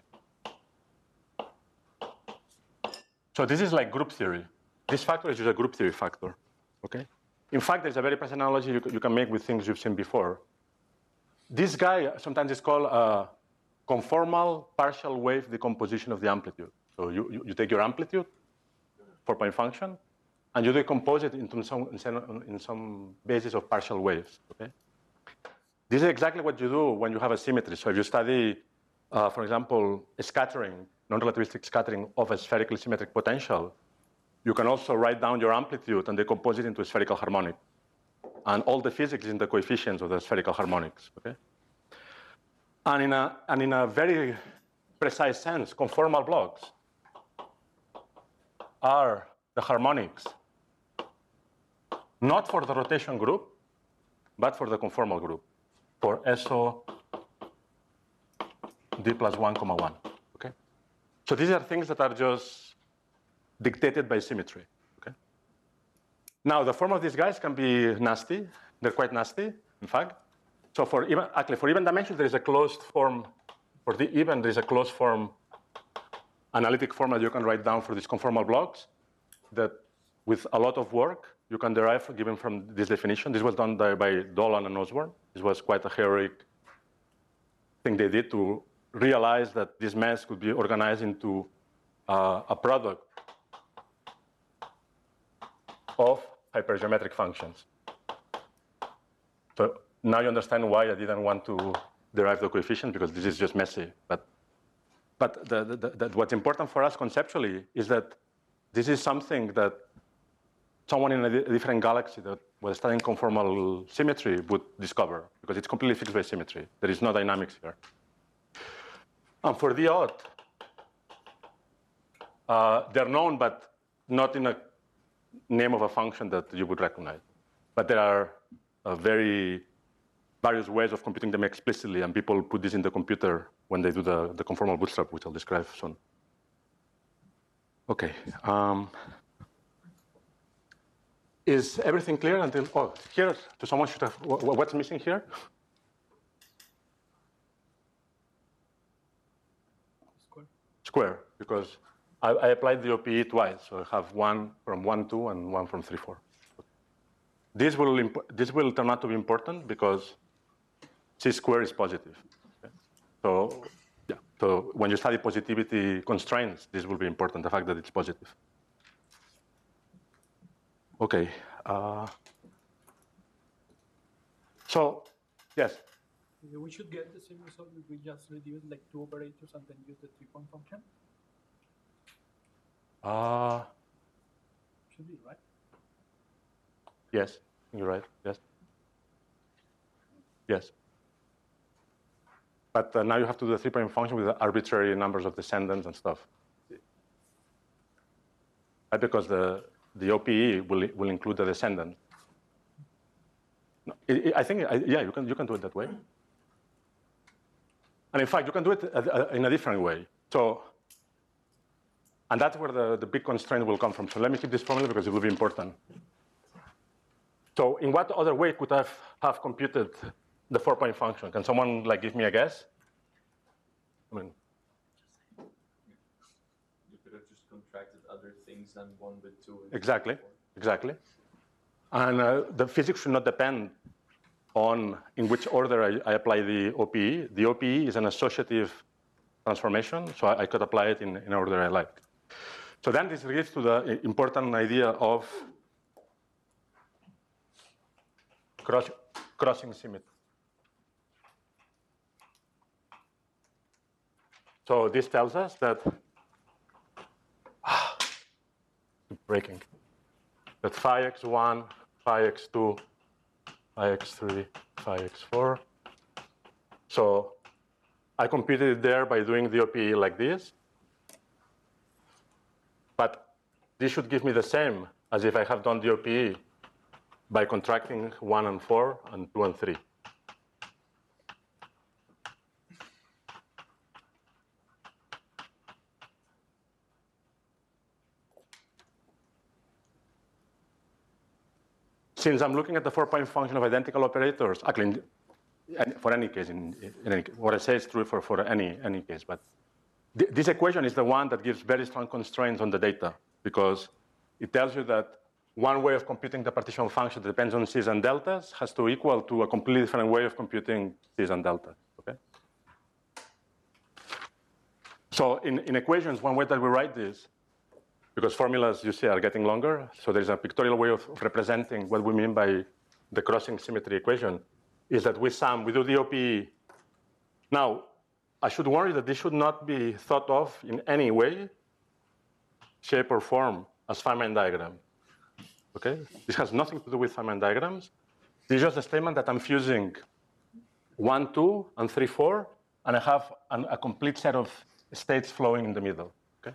So this is like group theory. This factor is just a group theory factor. Okay? In fact, there's a very precise analogy you, you can make with things you've seen before. This guy sometimes is called a conformal partial wave decomposition of the amplitude. So you, you, you take your amplitude, four-point function, and you decompose it into some, in some, in some basis of partial waves. Okay? This is exactly what you do when you have a symmetry. So if you study, uh, for example, scattering, non-relativistic scattering of a spherically symmetric potential, you can also write down your amplitude and decompose it into a spherical harmonic. And all the physics is in the coefficients of the spherical harmonics. Okay? And in a, and in a very precise sense, conformal blocks are the harmonics, not for the rotation group, but for the conformal group, for S O D plus one comma one. Okay? So these are things that are just dictated by symmetry. Okay? Now, the form of these guys can be nasty. They're quite nasty, in fact. So for even, actually, for even dimensions, there is a closed form. For the even, there is a closed form analytic form that you can write down for these conformal blocks that, with a lot of work, you can derive given from this definition. This was done by, by Dolan and Osborne. This was quite a heroic thing they did to realize that this mess could be organized into uh, a product of hypergeometric functions. So now you understand why I didn't want to derive the coefficient, because this is just messy. But, but the, the, the, what's important for us conceptually is that this is something that someone in a, di a different galaxy that was studying conformal symmetry would discover, because it's completely fixed by symmetry. There is no dynamics here. And for the odd, uh, they're known, but not in a name of a function that you would recognize. But there are uh, very various ways of computing them explicitly, and people put this in the computer when they do the, the conformal bootstrap, which I'll describe soon. Okay. Um, is everything clear until, oh, here, so someone should have, what's missing here? Square. Square, because I, I applied the O P E twice, so I have one from one, two, and one from three, four. This will, this will turn out to be important because C square is positive. Okay? So, yeah. So when you study positivity constraints, this will be important, the fact that it's positive. Okay. Uh, so, yes? We should get the same result if we just reduce like two operators and then use the three-point function? Uh, Should be, right? yes, you're right, yes. Yes. But uh, now you have to do the three-point function with the arbitrary numbers of descendants and stuff. Right, because the, the O P E will, will include the descendant. No, it, it, I think, I, yeah, you can, you can do it that way. And in fact, you can do it in a different way. So, and that's where the, the big constraint will come from. So let me keep this formula because it will be important. So in what other way could I have, have computed the four-point function? Can someone like give me a guess? I mean, you could have just contracted other things than one with two. And exactly, four. exactly. And uh, the physics should not depend on in which order I, I apply the O P E. The O P E is an associative transformation, so I, I could apply it in, in order I like. So then this leads to the important idea of cross, crossing symmetry. So this tells us that, ah, breaking, that phi x one, phi x two, phi x three, phi x four. So I computed it there by doing the O P E like this. But this should give me the same as if I have done the O P E by contracting one and four and two and three. Since I'm looking at the four-point function of identical operators, actually, for any case, in, in any, what I say is true for, for any, any case, but th this equation is the one that gives very strong constraints on the data, because it tells you that one way of computing the partition function that depends on C's and deltas has to equal to a completely different way of computing C's and deltas, okay? So in, in equations, one way that we write this, because formulas, you see, are getting longer, so there's a pictorial way of representing what we mean by the crossing symmetry equation, is that we sum, we do the O P E. Now, I should warn you that this should not be thought of in any way, shape, or form as Feynman diagram, okay? This has nothing to do with Feynman diagrams. This is just a statement that I'm fusing one, two, and three, four, and I have an, a complete set of states flowing in the middle, okay?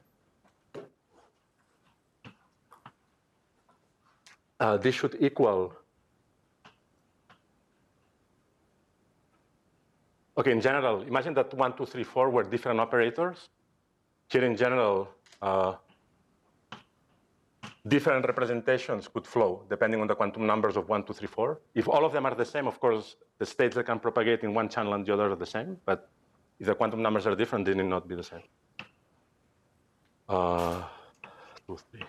Uh, this should equal, okay, in general, imagine that one, two, three, four were different operators. Here in general, uh, different representations could flow depending on the quantum numbers of one, two, three, four. If all of them are the same, of course, the states that can propagate in one channel and the other are the same. But if the quantum numbers are different, they need not be the same. Uh, two, three.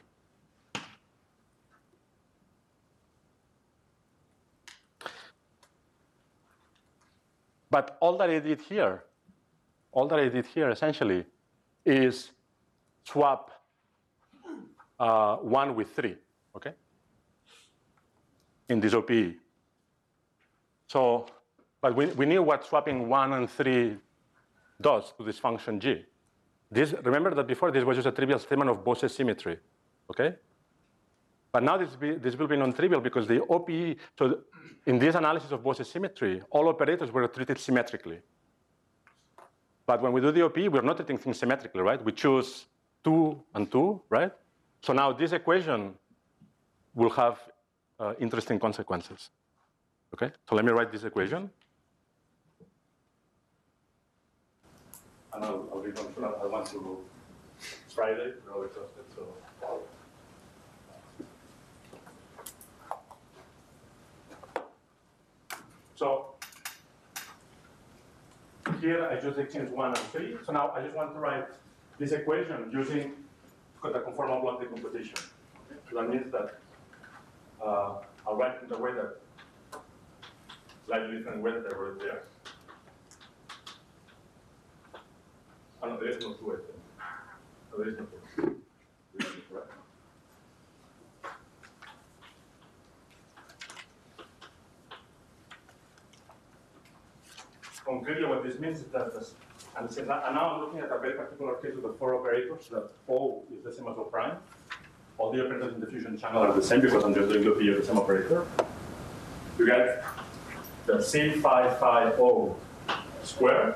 But all that I did here, all that I did here essentially is swap uh, one with three, okay? In this O P E. So, but we, we knew what swapping one and three does to this function G. This, remember that before this was just a trivial statement of Bose symmetry, okay? But now this, be, this will be non-trivial because the O P E, so in this analysis of Bose symmetry, all operators were treated symmetrically. But when we do the O P E, we're not treating things symmetrically, right? We choose two and two, right? So now this equation will have uh, interesting consequences, okay? So let me write this equation. And I'll, I'll be done. I want to Friday, we're all exhausted, so. So here I just exchange one and three. So now I just want to write this equation using the conformal block decomposition. Okay? So that means that uh, I'll write it in the way that, slightly different way that I wrote there. Oh no, there is no two. No, there is no two. Right. Concretely, what this means is that, this, and, and now I'm looking at a very particular case with the four operators, that O is the same as O prime. All the operators in the fusion channel are the same because I'm just doing the O P E of the same operator. You get the C phi phi O squared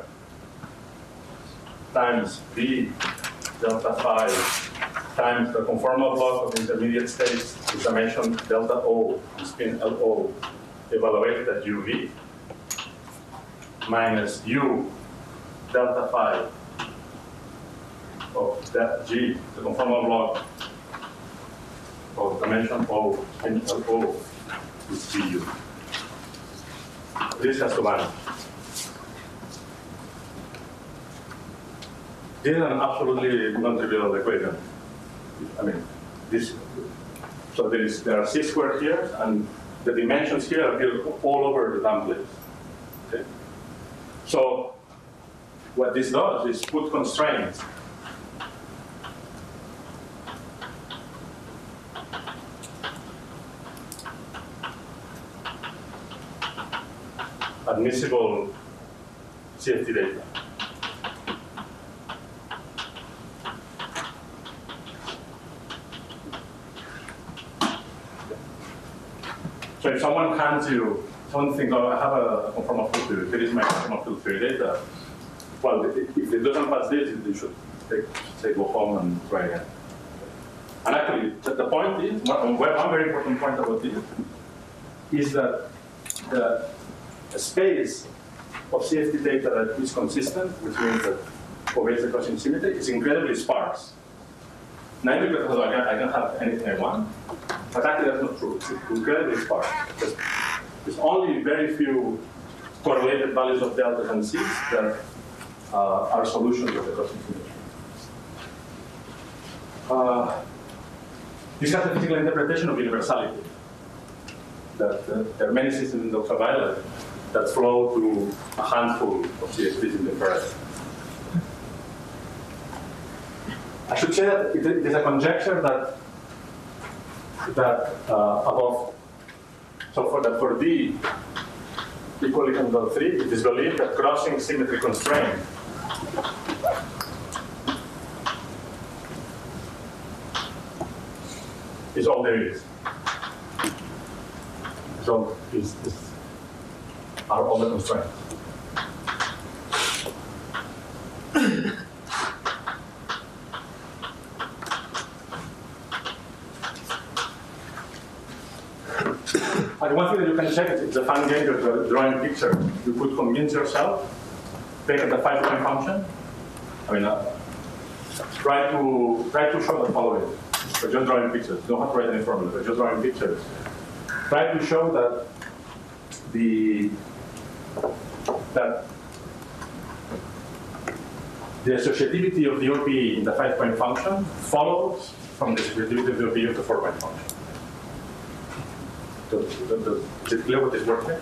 times B delta phi times the conformal block of intermediate states with summation delta O and spin L O evaluated at U V minus U delta phi of that G, the conformal block of dimension O and L O is G U. this has to vanish. This is an absolutely non-trivial equation. I mean, this. So there is there are c squared here, and the dimensions here appear all over the damn place. Okay. So what this does is put constraints admissible C F T data. So if someone hands you, someone thinks, oh, I have a conformal field theory, here is my conformal field theory data. Well, if it doesn't pass this, you should take, say, go home and try again. And actually, the point is, one, one very important point about this is that the space of C F T data that is consistent, which means that obeys the Gaussian symmetry, is incredibly sparse. Not because I can, I can have anything I want, but actually that's not true. It's incredibly sparse. There's, there's only very few correlated values of deltas and c's that uh, are solutions of the Gaussian symmetry. Uh, this has a physical interpretation of universality. That uh, there are many systems in the ultraviolet that flow to a handful of C S Ps in the infrared. I should say that it is a conjecture that that uh, above, so for that for D equal equal to three, it is believed that crossing symmetry constraint is all there is. So is, is are all the constraints. And one thing that you can check, it's a fun game of drawing picture. You could convince yourself, take the five-point function. I mean, uh, try to try to show the following. So just drawing pictures. You don't have to write any formula, but just drawing pictures. Try to show that the that the associativity of the O P E in the five-point function follows from the associativity of the O P E of the four-point function. So, is it clear what is working?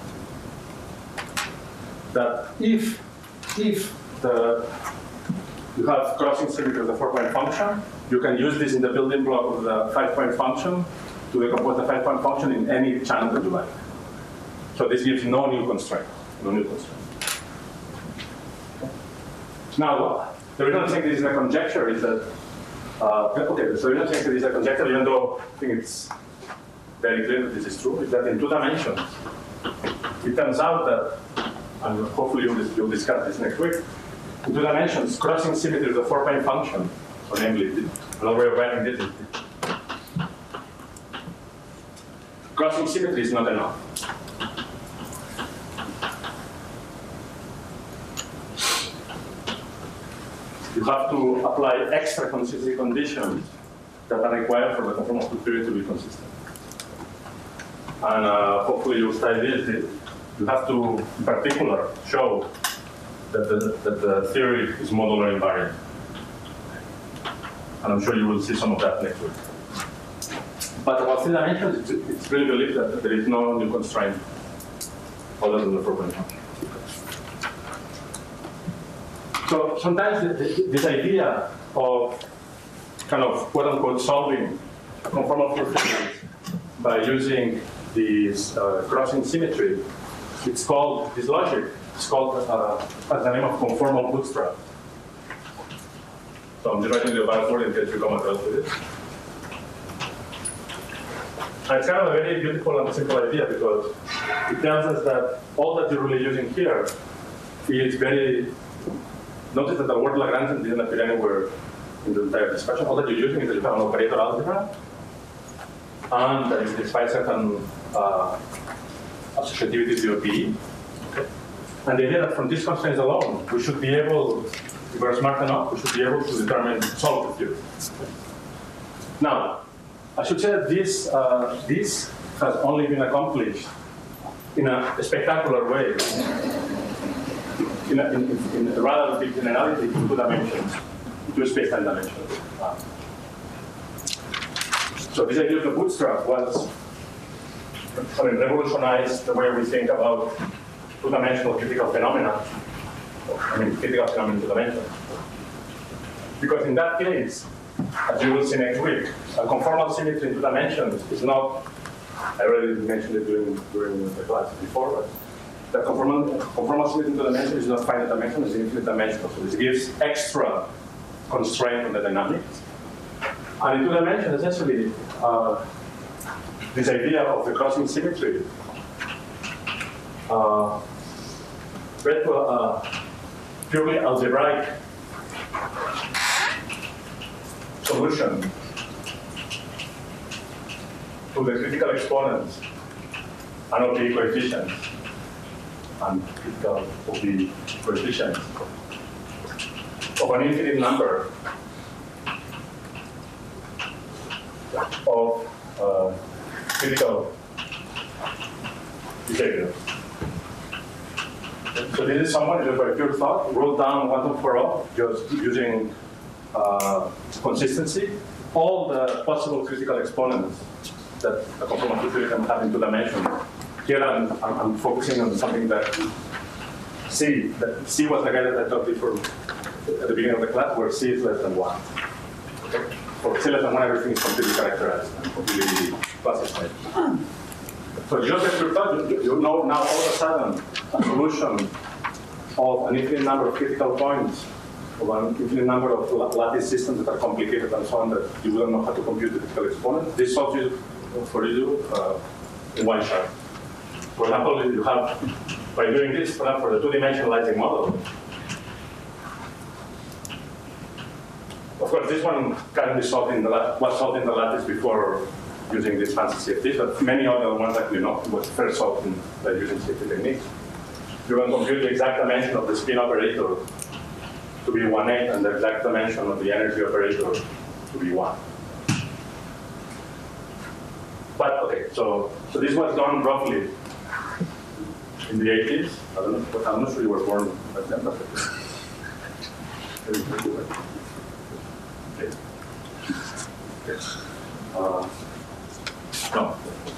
That if if the you have crossing symmetry of the four-point function, you can use this in the building block of the five-point function to decompose the five-point function in any channel that you like. So this gives no new constraint. No new constraint. Now, the reason I think this is a conjecture is that, uh, okay, so the reason I think this is a conjecture, even though I think it's very clear that this is true, is that in two dimensions, it turns out that, and hopefully you'll, you'll discuss this next week, in two dimensions, crossing symmetry of the four-point function, or namely, another way of writing this is, crossing symmetry is not enough. You have to apply extra consistency conditions that are required for the conformal field theory to be consistent. And uh, hopefully you'll study this. You have to, in particular, show that the, that the theory is modular invariant. And I'm sure you will see some of that next week. But about three dimensions, it's, it's really believed that there is no new constraint other than the four-point function. So sometimes this idea of kind of quote-unquote solving conformal field theories by using this uh, crossing symmetry, it's called, this logic, it's called uh, as the name of conformal bootstrap. So I'm just writing the bytecode in case you come across with it. And it's kind of a very beautiful and simple idea because it tells us that all that you're really using here is very, notice that the word Lagrangian didn't appear anywhere in the entire discussion. All that you're using is that you have an operator algebra, and there is despite certain uh, associativity to the O P E. Okay. And the idea that from these constraints alone, we should be able, if we're smart enough, we should be able to determine, solve the theory. Okay. Now, I should say that this, uh, this has only been accomplished in a spectacular way, in a, in, in a rather big generality, in two dimensions, two space-time dimensions. Uh, so this idea of the bootstrap was, I mean, revolutionized the way we think about two-dimensional critical phenomena. I mean, critical phenomena in two dimensions. Because in that case, as you will see next week, a conformal symmetry in two dimensions is not, I already mentioned it during, during the class before, but the conformal, conformal symmetry in two dimensions is not finite dimensional, it's infinite dimensional. So this gives extra constraint on the dynamics. And in two dimensions, essentially, uh, this idea of the crossing symmetry uh, led to a purely algebraic solution to the critical exponents and O P coefficients and critical O P coefficients of an infinite number of uh, critical behaviors. So this is someone just by pure thought wrote down one and for all, just using uh, consistency, all the possible critical exponents that a conformal theory can have in two dimensions. Here I'm, I'm, I'm focusing on something that C, that C was the guy that I talked before at the beginning of the class, where C is less than one. Okay? For C less than one, everything is completely characterized and completely classified. So just as you thought, you, you know now all of a sudden a solution of an infinite number of critical points, of an infinite number of lattice systems that are complicated and so on, that you don't know how to compute the critical exponent. This solves it for you uh, in one shot. For example, you have, by doing this, for the two-dimensionalizing model, of course, this one can be solved in the was solved in the lattice before using this fancy C F Ts, but many other ones that you know was first solved in, by using C F T techniques. You can compute the exact dimension of the spin operator to be one eighth, and the exact dimension of the energy operator to be one. But okay, so so this was done roughly in the eighties. I don't know, but I'm not sure you were born back then. But okay. Okay. Uh, no.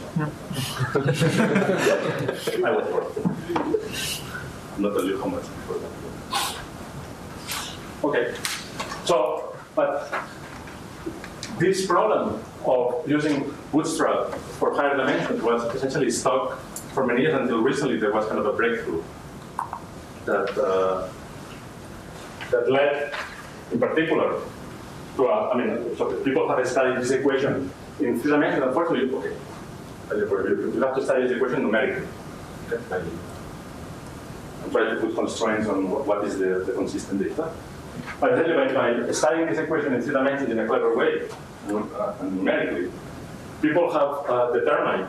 I was born. I'm not telling you how much before that. Okay. So, but this problem of using Bootstrap for higher dimensions was essentially stuck for many years until recently there was kind of a breakthrough that uh, that led, in particular, to a, I mean, so people have studied this equation in three dimensions. Unfortunately, okay, you have to study this equation numerically. Okay? And try to put constraints on what, what is the, the consistent data. But essentially, by, by studying this equation in three dimensions in a clever way, uh, and numerically, people have uh, determined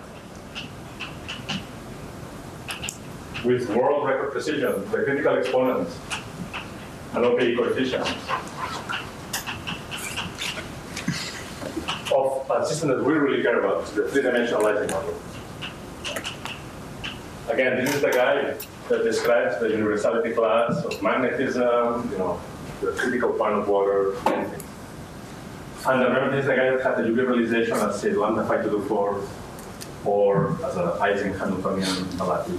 with world record precision the critical exponents and O P E coefficients of a system that we really care about, the three-dimensionalizing model. Again, this is the guy that describes the universality class of magnetism, you know, the critical point of water, anything. And remember, this is the guy that had the U V realization as, say, lambda phi to the fourth, or as an Ising Hamiltonian lattice.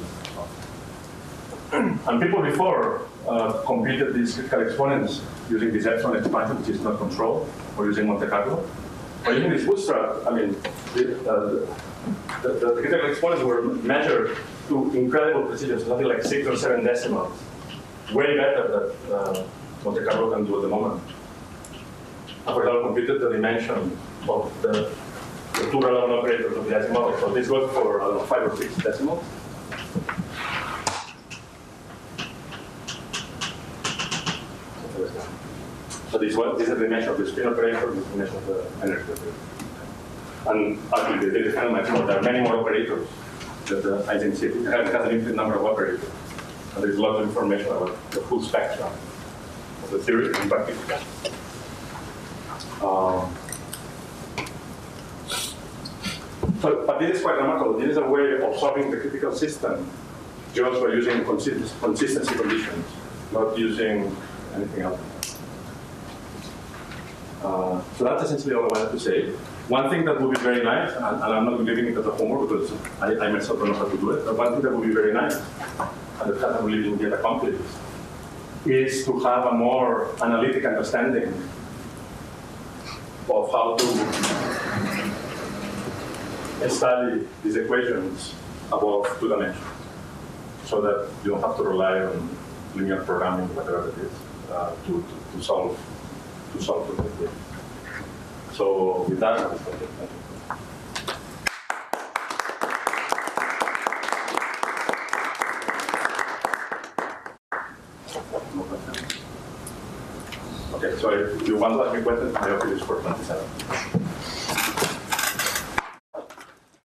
And people before uh, computed these critical exponents using this epsilon expansion, which is not controlled, or using Monte Carlo. Or using this bootstrap, I mean, the, uh, the, the critical exponents were measured to incredible precision, so something like six or seven decimals, way better than uh, Monte Carlo can do at the moment. And for example, computed the dimension of the, the two relevant operators of the Ising model. So this goes for, I don't know, five or six decimals. So this, one, this is the dimension of the spin operator, this is the dimension of the energy operator. And actually, they did kind of much more. There are many more operators that the Ising C F T has an infinite number of operators. And there's a lot of information about the full spectrum of the theory in particular. Um, So, but this is quite remarkable. This is a way of solving the critical system just by using consist consistency conditions, not using anything else. Uh, so that's essentially all I wanted to say. One thing that would be very nice, and, and I'm not giving it as a homework because I, I myself don't know how to do it, but one thing that would be very nice, and that hasn't really been yet accomplished, is to have a more analytic understanding of how to study these equations above two dimensions, so that you don't have to rely on linear programming, whatever it is, uh, to, to, to solve to solve the problem. So with that, I will stop it. Okay, so if you want to ask me questions, I open this for twenty-seven.